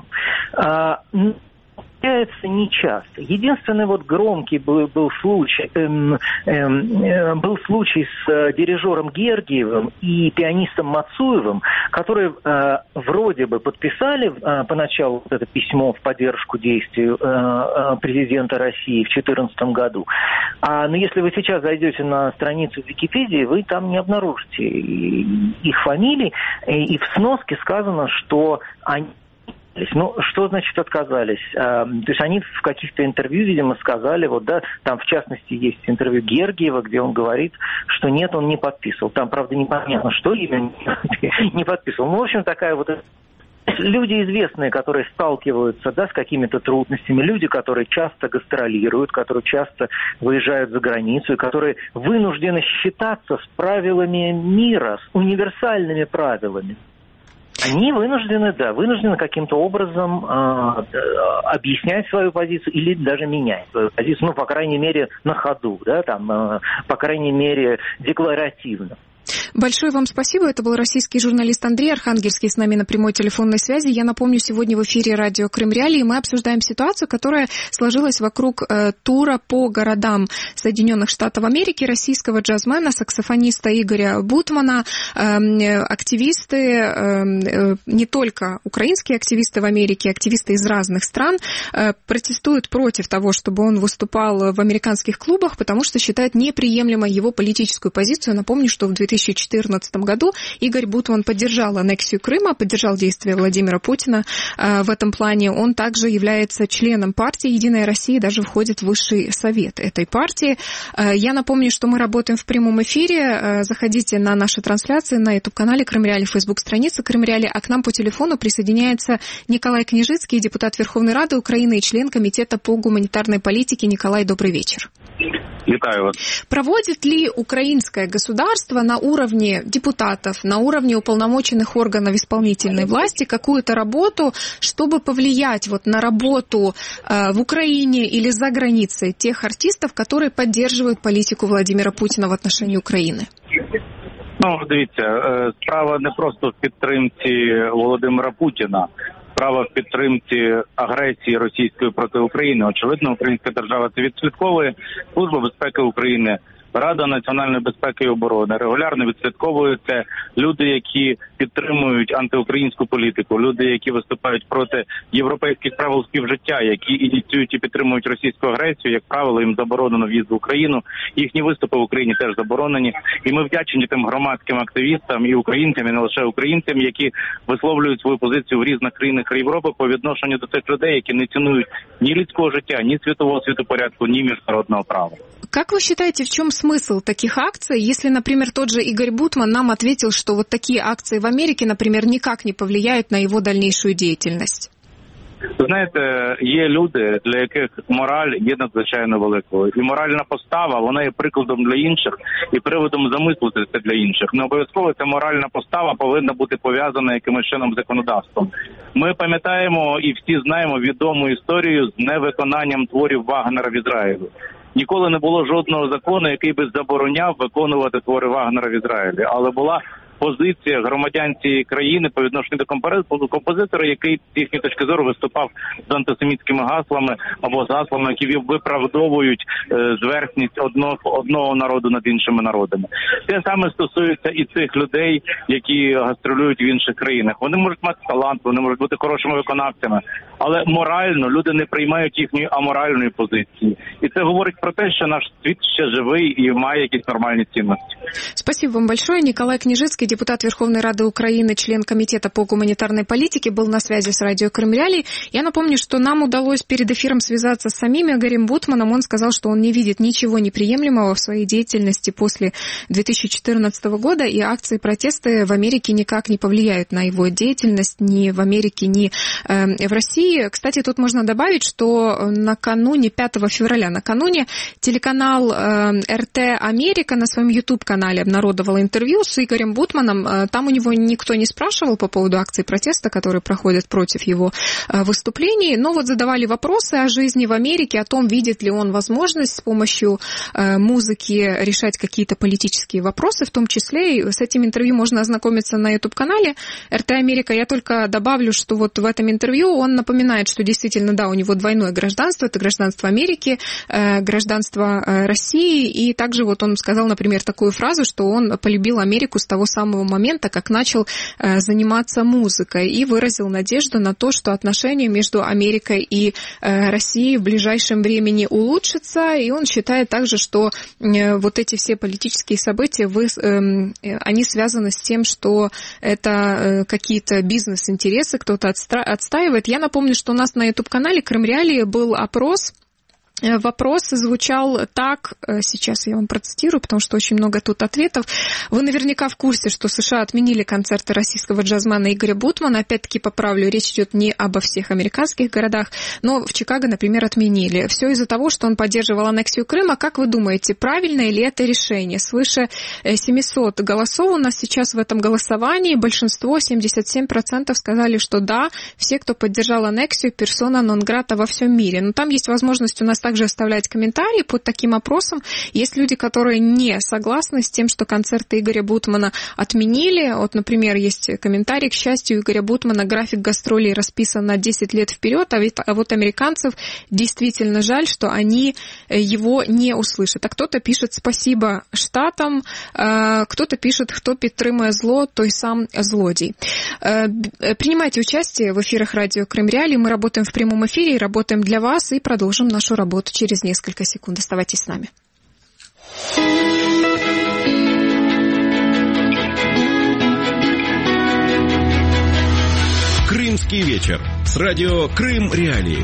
Не часто. Единственный вот громкий был, был случай, эм, эм, был случай с э, дирижером Гергиевым и пианистом Мацуевым, которые э, вроде бы подписали э, поначалу вот это письмо в поддержку действий э, э, президента России в две тысячи четырнадцатом году. А, но если вы сейчас зайдете на страницу Википедии, вы там не обнаружите их фамилий, и, и в сноске сказано, что они... Ну, что значит отказались? А, то есть они в каких-то интервью, видимо, сказали, вот, да, там в частности есть интервью Гергиева, где он говорит, что нет, он не подписывал. Там, правда, непонятно, что именно не подписывал. Ну, в общем, такая вот люди известные, которые сталкиваются, да, с какими-то трудностями, люди, которые часто гастролируют, которые часто выезжают за границу, и которые вынуждены считаться с правилами мира, с универсальными правилами. Они вынуждены, да, вынуждены каким-то образом э, объяснять свою позицию или даже менять свою позицию, ну, по крайней мере, на ходу, да, там, э, по крайней мере, декларативно. Большое вам спасибо. Это был российский журналист Андрей Архангельский с нами на прямой телефонной связи. Я напомню, сегодня в эфире радио Крым Реалии мы обсуждаем ситуацию, которая сложилась вокруг э, тура по городам Соединенных Штатов Америки российского джазмена, саксофониста Игоря Бутмана. Э, активисты, э, не только украинские активисты в Америке, активисты из разных стран э, протестуют против того, чтобы он выступал в американских клубах, потому что считают неприемлемой его политическую позицию. Напомню, что в две тысячи четырнадцатом году Игорь Бутман поддержал аннексию Крыма, поддержал действия Владимира Путина э, в этом плане. Он также является членом партии «Единая Россия», даже входит в высший совет этой партии. Э, я напомню, что мы работаем в прямом эфире. Э, заходите на наши трансляции на YouTube-канале Крым Реалии, Facebook-страница Крым Реалии, а к нам по телефону присоединяется Николай Княжицкий, депутат Верховной Рады Украины и член Комитета по гуманитарной политике. Николай, добрый вечер. Витаю вас. Проводит ли украинское государство на уровне депутатов, на уровне уполномоченных органов исполнительной власти какую-то работу, чтобы повлиять вот на работу э, в Украине или за границей тех артистов, которые поддерживают политику Владимира Путина в отношении України? Ну, дивіться, справа не просто в підтримці Володимира Путіна. Справа в підтримці агресії російської проти України. Очевидно, українська держава це відслідковує. Служба безпеки України, Рада національної безпеки і оборони регулярно відслідковують це. Люди, які підтримують антиукраїнську політику, люди, які виступають проти європейських правил співжиття, які ініціюють і підтримують російську агресію, як правило, їм заборонено в'їзд в Україну. Їхні виступи в Україні теж заборонені. І ми вдячні тим громадським активістам і українцям, і не лише українцям, які висловлюють свою позицію в різних країнах Європи по відношенню до тих людей, які не цінують ні людського життя, ні світового світопорядку, ні міжнародного права. Как вы считаете, в чем смысл таких акций, если, например, тот же Игорь Бутман нам ответил, что вот такие акции в Америке, например, никак не повлияют на его дальнейшую деятельность? Знаєте, є люди, для яких мораль є надзвичайно великою. І моральна постава, вона є прикладом для інших і приводом замислитися для інших. Не обов'язково ця моральна постава повинна бути пов'язана якимось чином з законодавством. Ми пам'ятаємо і всі знаємо відому історію з невиконанням творів Вагнера в Ізраїлі. Ніколи не було жодного закону, який би забороняв виконувати твори Вагнера в Ізраїлі, але була позиція громадян цієї країни по відношенню до композитора, який з їхньої точки зору виступав з антисемітськими гаслами або з гаслами, які виправдовують е, зверхність одного, одного народу над іншими народами. Те саме стосується і цих людей, які гастролюють в інших країнах. Вони можуть мати талант, вони можуть бути хорошими виконавцями, але морально люди не приймають їхньої аморальної позиції. І це говорить про те, що наш світ ще живий і має якісь нормальні цінності. Спасибо вам большое. Николай Княжицкий, депутат Верховной Рады Украины, член Комитета по гуманитарной политике, был на связи с радио Крым Реалии. Я напомню, что нам удалось перед эфиром связаться с самим Игорем Бутманом. Он сказал, что он не видит ничего неприемлемого в своей деятельности после две тысячи четырнадцатого года, и акции протеста в Америке никак не повлияют на его деятельность ни в Америке, ни э, в России. Кстати, тут можно добавить, что накануне, пятого февраля, накануне телеканал э, эр тэ Америка на своем YouTube-канале обнародовал интервью с Игорем Бутманом. Там у него никто не спрашивал по поводу акций протеста, которые проходят против его выступлений, но вот задавали вопросы о жизни в Америке, о том, видит ли он возможность с помощью музыки решать какие-то политические вопросы, в том числе и с этим интервью можно ознакомиться на YouTube-канале эр тэ Америка. Я только добавлю, что вот в этом интервью он напоминает, что действительно, да, у него двойное гражданство, это гражданство Америки, гражданство России, и также вот он сказал, например, такую фразу, что он полюбил Америку с того самого момента, как начал э, заниматься музыкой, и выразил надежду на то, что отношения между Америкой и э, Россией в ближайшем времени улучшатся, и он считает также, что э, вот эти все политические события, вы, э, они связаны с тем, что это э, какие-то бизнес-интересы кто-то отстра- отстаивает. Я напомню, что у нас на YouTube-канале Крым Реалии был опрос Вопрос звучал так, сейчас я вам процитирую, потому что очень много тут ответов. Вы наверняка в курсе, что США отменили концерты российского джазмена Игоря Бутмана. Опять-таки поправлю, речь идет не обо всех американских городах, но в Чикаго, например, отменили. Все из-за того, что он поддерживал аннексию Крыма. Как вы думаете, правильное ли это решение? Свыше семьсот голосов у нас сейчас в этом голосовании. Большинство, семьдесят семь процентов, сказали, что да, все, кто поддержал аннексию, персона нон грата во всем мире. Но там есть возможность у нас также оставлять комментарии под таким опросом. Есть люди, которые не согласны с тем, что концерты Игоря Бутмана отменили. Вот, например, есть комментарий: к счастью, Игоря Бутмана график гастролей расписан на десять лет вперед, а, ведь, а вот американцев действительно жаль, что они его не услышат. А кто-то пишет спасибо Штатам, кто-то пишет, кто підтримує зло, той сам злодей. Принимайте участие в эфирах радио Крым Реалии. Мы работаем в прямом эфире и работаем для вас, и продолжим нашу работу через несколько секунд. Оставайтесь с нами. Крымский вечер с радио Крым Реалии.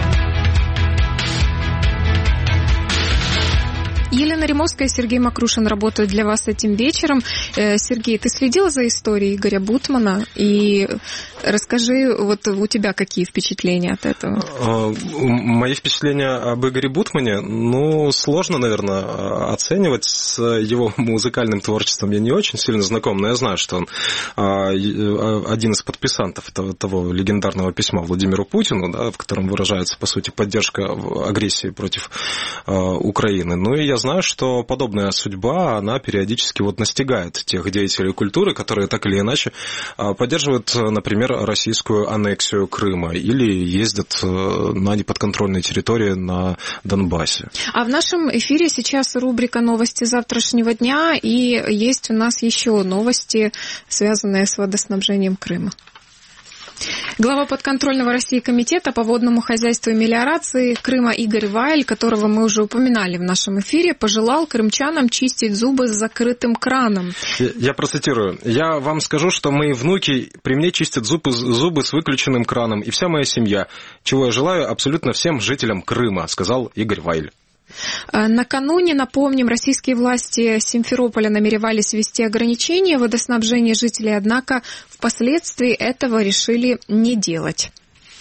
Елена Римовская, Сергей Макрушин работают для вас этим вечером. Сергей, ты следил за историей Игоря Бутмана? И расскажи, вот у тебя какие впечатления от этого? Мои впечатления об Игоре Бутмане, ну, сложно, наверное, оценивать. С его музыкальным творчеством я не очень сильно знаком, но я знаю, что он один из подписантов того, того легендарного письма Владимиру Путину, да, в котором выражается, по сути, поддержка агрессии против Украины. Ну и я знаю, что подобная судьба, она периодически вот настигает тех деятелей культуры, которые так или иначе поддерживают, например, российскую аннексию Крыма или ездят на неподконтрольной территории на Донбассе. А в нашем эфире сейчас рубрика «Новости завтрашнего дня», и есть у нас еще новости, связанные с водоснабжением Крыма. Глава подконтрольного России комитета по водному хозяйству и мелиорации Крыма Игорь Вайль, которого мы уже упоминали в нашем эфире, пожелал крымчанам чистить зубы с закрытым краном. Я, я процитирую. «Я вам скажу, что мои внуки при мне чистят зубы, зубы с выключенным краном, и вся моя семья, чего я желаю абсолютно всем жителям Крыма», сказал Игорь Вайль. Накануне, напомним, российские власти Симферополя намеревались ввести ограничения в водоснабжении жителей, однако впоследствии этого решили не делать.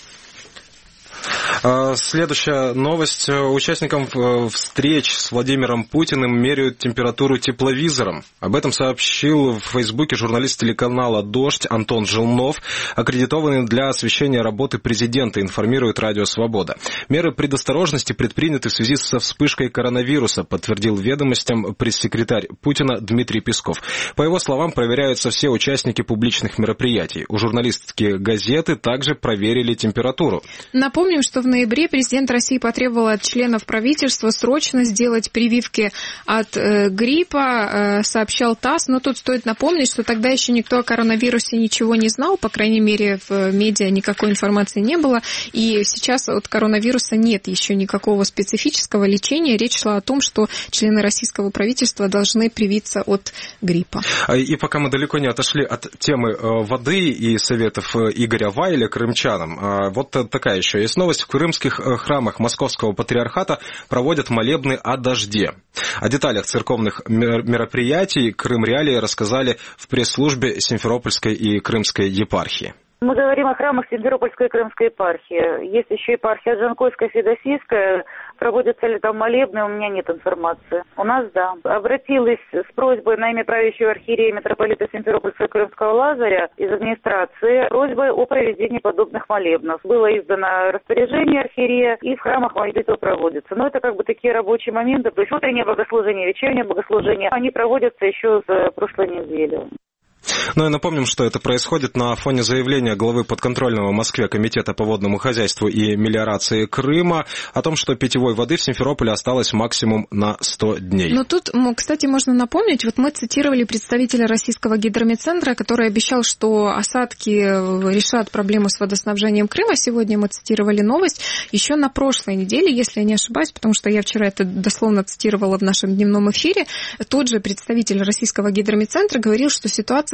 Следующая новость. Участникам встреч с Владимиром Путиным меряют температуру тепловизором. Об этом сообщил в Фейсбуке журналист телеканала «Дождь» Антон Желнов, аккредитованный для освещения работы президента, информирует Радио Свобода. Меры предосторожности предприняты в связи со вспышкой коронавируса, подтвердил ведомостям пресс-секретарь Путина Дмитрий Песков. По его словам, проверяются все участники публичных мероприятий. У журналистки газеты также проверили температуру. Напомню, что в ноябре президент России потребовал от членов правительства срочно сделать прививки от э, гриппа, э, сообщал ТАСС. Но тут стоит напомнить, что тогда еще никто о коронавирусе ничего не знал, по крайней мере, в медиа никакой информации не было. И сейчас от коронавируса нет еще никакого специфического лечения. Речь шла о том, что члены российского правительства должны привиться от гриппа. И пока мы далеко не отошли от темы воды и советов Игоря Вайля крымчанам, вот такая еще есть новость. В крымских храмах Московского патриархата проводят молебны о дожде. О деталях церковных мероприятий Крым Реалии рассказали в пресс-службе Симферопольской и Крымской епархии. Мы говорим о храмах Симферопольской и Крымской епархии. Есть еще епархия Джанкойская, Феодосийская. Проводятся ли там молебны, у меня нет информации. У нас да. Обратилась с просьбой на имя правящего архиерея митрополита Симферопольского и Крымского Лазаря из администрации просьбой о проведении подобных молебнов. Было издано распоряжение архиерея, и в храмах молитвы проводятся. Но это как бы такие рабочие моменты. То есть утреннее богослужение, вечернее богослужение, они проводятся еще с прошлой недели. Ну и напомним, что это происходит на фоне заявления главы подконтрольного Москве Комитета по водному хозяйству и мелиорации Крыма о том, что питьевой воды в Симферополе осталось максимум на сто дней. Ну тут, кстати, можно напомнить, вот мы цитировали представителя Российского гидрометцентра, который обещал, что осадки решат проблему с водоснабжением Крыма. Сегодня мы цитировали новость еще на прошлой неделе, если я не ошибаюсь, потому что я вчера это дословно цитировала в нашем дневном эфире. Тот же представитель Российского гидрометцентра говорил, что ситуация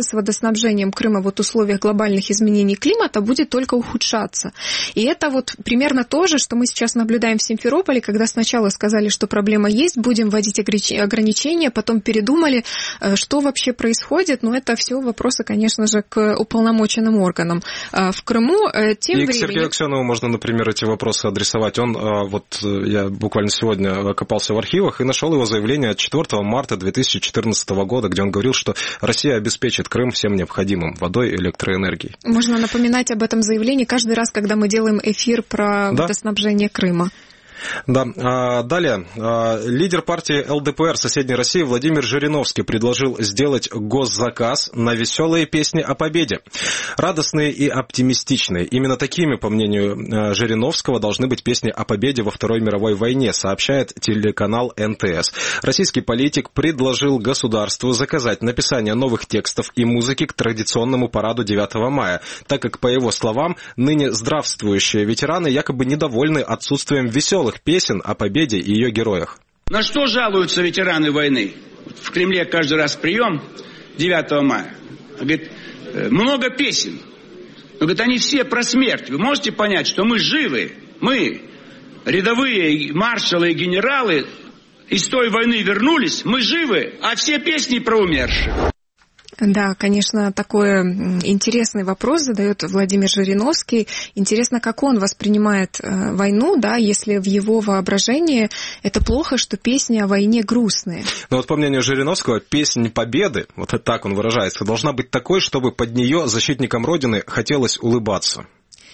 с водоснабжением Крыма вот в условиях глобальных изменений климата будет только ухудшаться. И это вот примерно то же, что мы сейчас наблюдаем в Симферополе, когда сначала сказали, что проблема есть, будем вводить ограничения, потом передумали, что вообще происходит. Но это все вопросы, конечно же, к уполномоченным органам. В Крыму тем И временем... к Сергею Аксенову можно, например, эти вопросы адресовать. Он, вот я буквально сегодня копался в архивах и нашел его заявление от четвёртого марта две тысячи четырнадцатого года, где он говорил, что Россия обеспечит Крым всем необходимым – водой, электроэнергией. Можно напоминать об этом заявлении каждый раз, когда мы делаем эфир про да? водоснабжение Крыма. Да. Далее. Лидер партии эл дэ пэ эр соседней России Владимир Жириновский предложил сделать госзаказ на веселые песни о победе. Радостные и оптимистичные. Именно такими, по мнению Жириновского, должны быть песни о победе во Второй мировой войне, сообщает телеканал эн тэ эс. Российский политик предложил государству заказать написание новых текстов и музыки к традиционному параду девятого мая, так как, по его словам, ныне здравствующие ветераны якобы недовольны отсутствием веселых песен о победе и ее героях. На что жалуются ветераны войны? В Кремле каждый раз прием девятого мая. Говорит, много песен. Но, говорит, они все про смерть. Вы можете понять, что мы живы? Мы, рядовые маршалы и генералы, из той войны вернулись. Мы живы, а все песни про умерших. Да, конечно, такой интересный вопрос задает Владимир Жириновский. Интересно, как он воспринимает войну, да, если в его воображении это плохо, что песни о войне грустные. Но вот по мнению Жириновского, песнь победы, вот так он выражается, должна быть такой, чтобы под нее защитникам Родины хотелось улыбаться.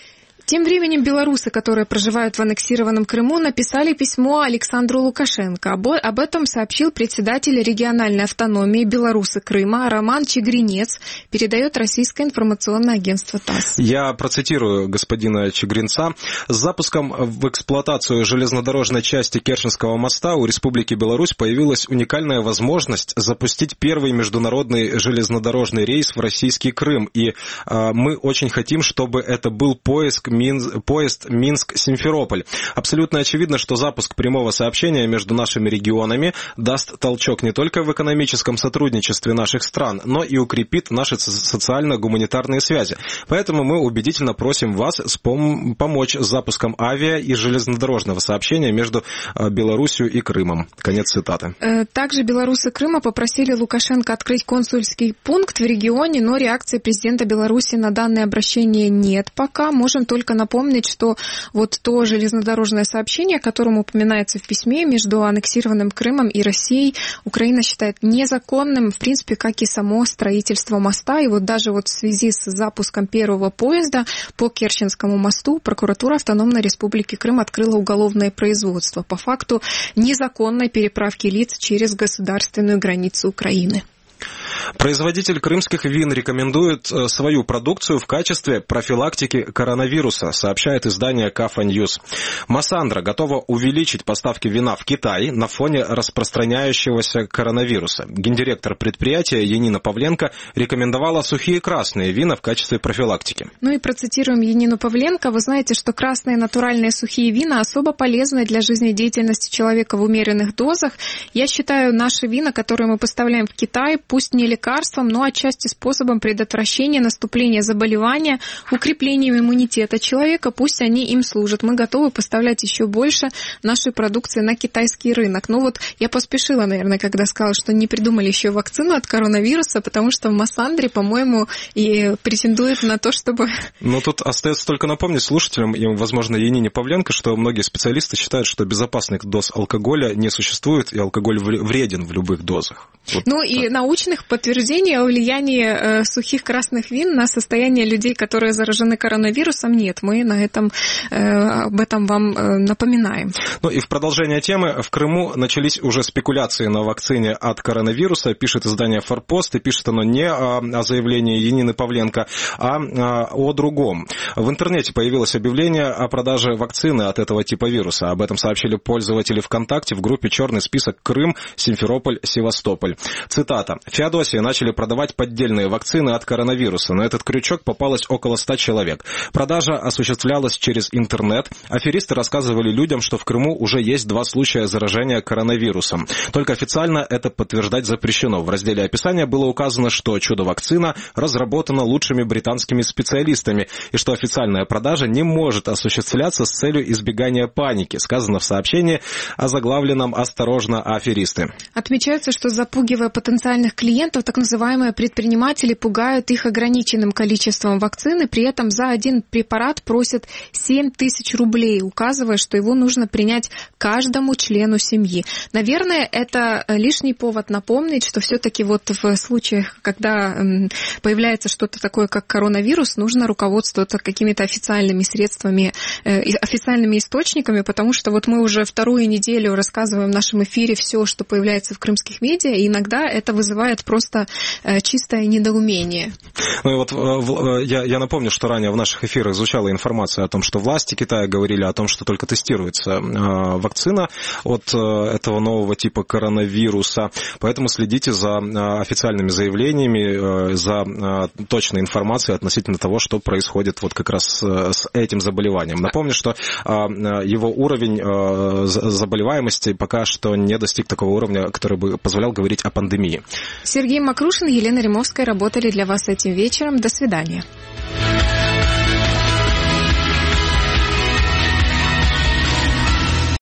Тем временем белорусы, которые проживают в аннексированном Крыму, написали письмо Александру Лукашенко. Об этом сообщил председатель региональной автономии белорусы Крыма Роман Чегринец, передает российское информационное агентство ТАСС. Я процитирую господина Чегринца. С запуском в эксплуатацию железнодорожной части Керченского моста у Республики Беларусь появилась уникальная возможность запустить первый международный железнодорожный рейс в российский Крым. И э, мы очень хотим, чтобы это был поиск поезд Минск-Симферополь. Абсолютно очевидно, что запуск прямого сообщения между нашими регионами даст толчок не только в экономическом сотрудничестве наших стран, но и укрепит наши социально-гуманитарные связи. Поэтому мы убедительно просим вас спом- помочь с запуском авиа и железнодорожного сообщения между Белоруссией и Крымом. Конец цитаты. Также белорусы Крыма попросили Лукашенко открыть консульский пункт в регионе, но реакции президента Беларуси на данное обращение нет пока. Можем только Только напомнить, что вот то железнодорожное сообщение, о котором упоминается в письме между аннексированным Крымом и Россией, Украина считает незаконным, в принципе, как и само строительство моста. И вот даже вот в связи с запуском первого поезда по Керченскому мосту прокуратура Автономной Республики Крым открыла уголовное производство по факту незаконной переправки лиц через государственную границу Украины. Производитель крымских вин рекомендует свою продукцию в качестве профилактики коронавируса, сообщает издание Кафа Ньюс. Массандра готова увеличить поставки вина в Китай на фоне распространяющегося коронавируса. Гендиректор предприятия Янина Павленко рекомендовала сухие красные вина в качестве профилактики. Ну и процитируем Янину Павленко. Вы знаете, что красные натуральные сухие вина особо полезны для жизнедеятельности человека в умеренных дозах. Я считаю, наши вина, которые мы поставляем в Китай, пусть не лекарством, но отчасти способом предотвращения наступления заболевания, укреплением иммунитета человека, пусть они им служат. Мы готовы поставлять еще больше нашей продукции на китайский рынок. Ну вот я поспешила, наверное, когда сказала, что не придумали еще вакцину от коронавируса, потому что в Массандре, по-моему, и претендует на то, чтобы... Ну тут остается только напомнить слушателям, и, возможно, Янине Павленко, что многие специалисты считают, что безопасных доз алкоголя не существует, и алкоголь вреден в любых дозах. Вот ну так. И научных подтверждений о влиянии э, сухих красных вин на состояние людей, которые заражены коронавирусом, нет. Мы на этом, э, об этом вам э, напоминаем. Ну и в продолжение темы, в Крыму начались уже спекуляции на вакцине от коронавируса, пишет издание «Форпост», и пишет оно не о, о заявлении Янины Павленко, а, а о другом. В интернете появилось объявление о продаже вакцины от этого типа вируса. Об этом сообщили пользователи ВКонтакте в группе «Черный список Крым, Симферополь, Севастополь». Цитата. «Феодосия Белоруссии начали продавать поддельные вакцины от коронавируса. На этот крючок попалось около ста человек. Продажа осуществлялась через интернет. Аферисты рассказывали людям, что в Крыму уже есть два случая заражения коронавирусом. Только официально это подтверждать запрещено. В разделе описания было указано, что чудо-вакцина разработана лучшими британскими специалистами и что официальная продажа не может осуществляться с целью избегания паники. Сказано в сообщении, озаглавленном «Осторожно, аферисты». Отмечается, что запугивая потенциальных клиентов, так называемые предприниматели пугают их ограниченным количеством вакцины, при этом за один препарат просят семь тысяч рублей, указывая, что его нужно принять каждому члену семьи. Наверное, это лишний повод напомнить, что все-таки вот в случаях, когда появляется что-то такое, как коронавирус, нужно руководствоваться какими-то официальными средствами, официальными источниками, потому что вот мы уже вторую неделю рассказываем в нашем эфире все, что появляется в крымских медиа, и иногда это вызывает просто чистое недоумение. Ну и вот я, я напомню, что ранее в наших эфирах звучала информация о том, что власти Китая говорили о том, что только тестируется вакцина от этого нового типа коронавируса, поэтому следите за официальными заявлениями, за точной информацией относительно того, что происходит вот как раз с этим заболеванием. Напомню, что его уровень заболеваемости пока что не достиг такого уровня, который бы позволял говорить о пандемии. Сергей Макрушин и Елена Римовская работали для вас этим вечером. До свидания.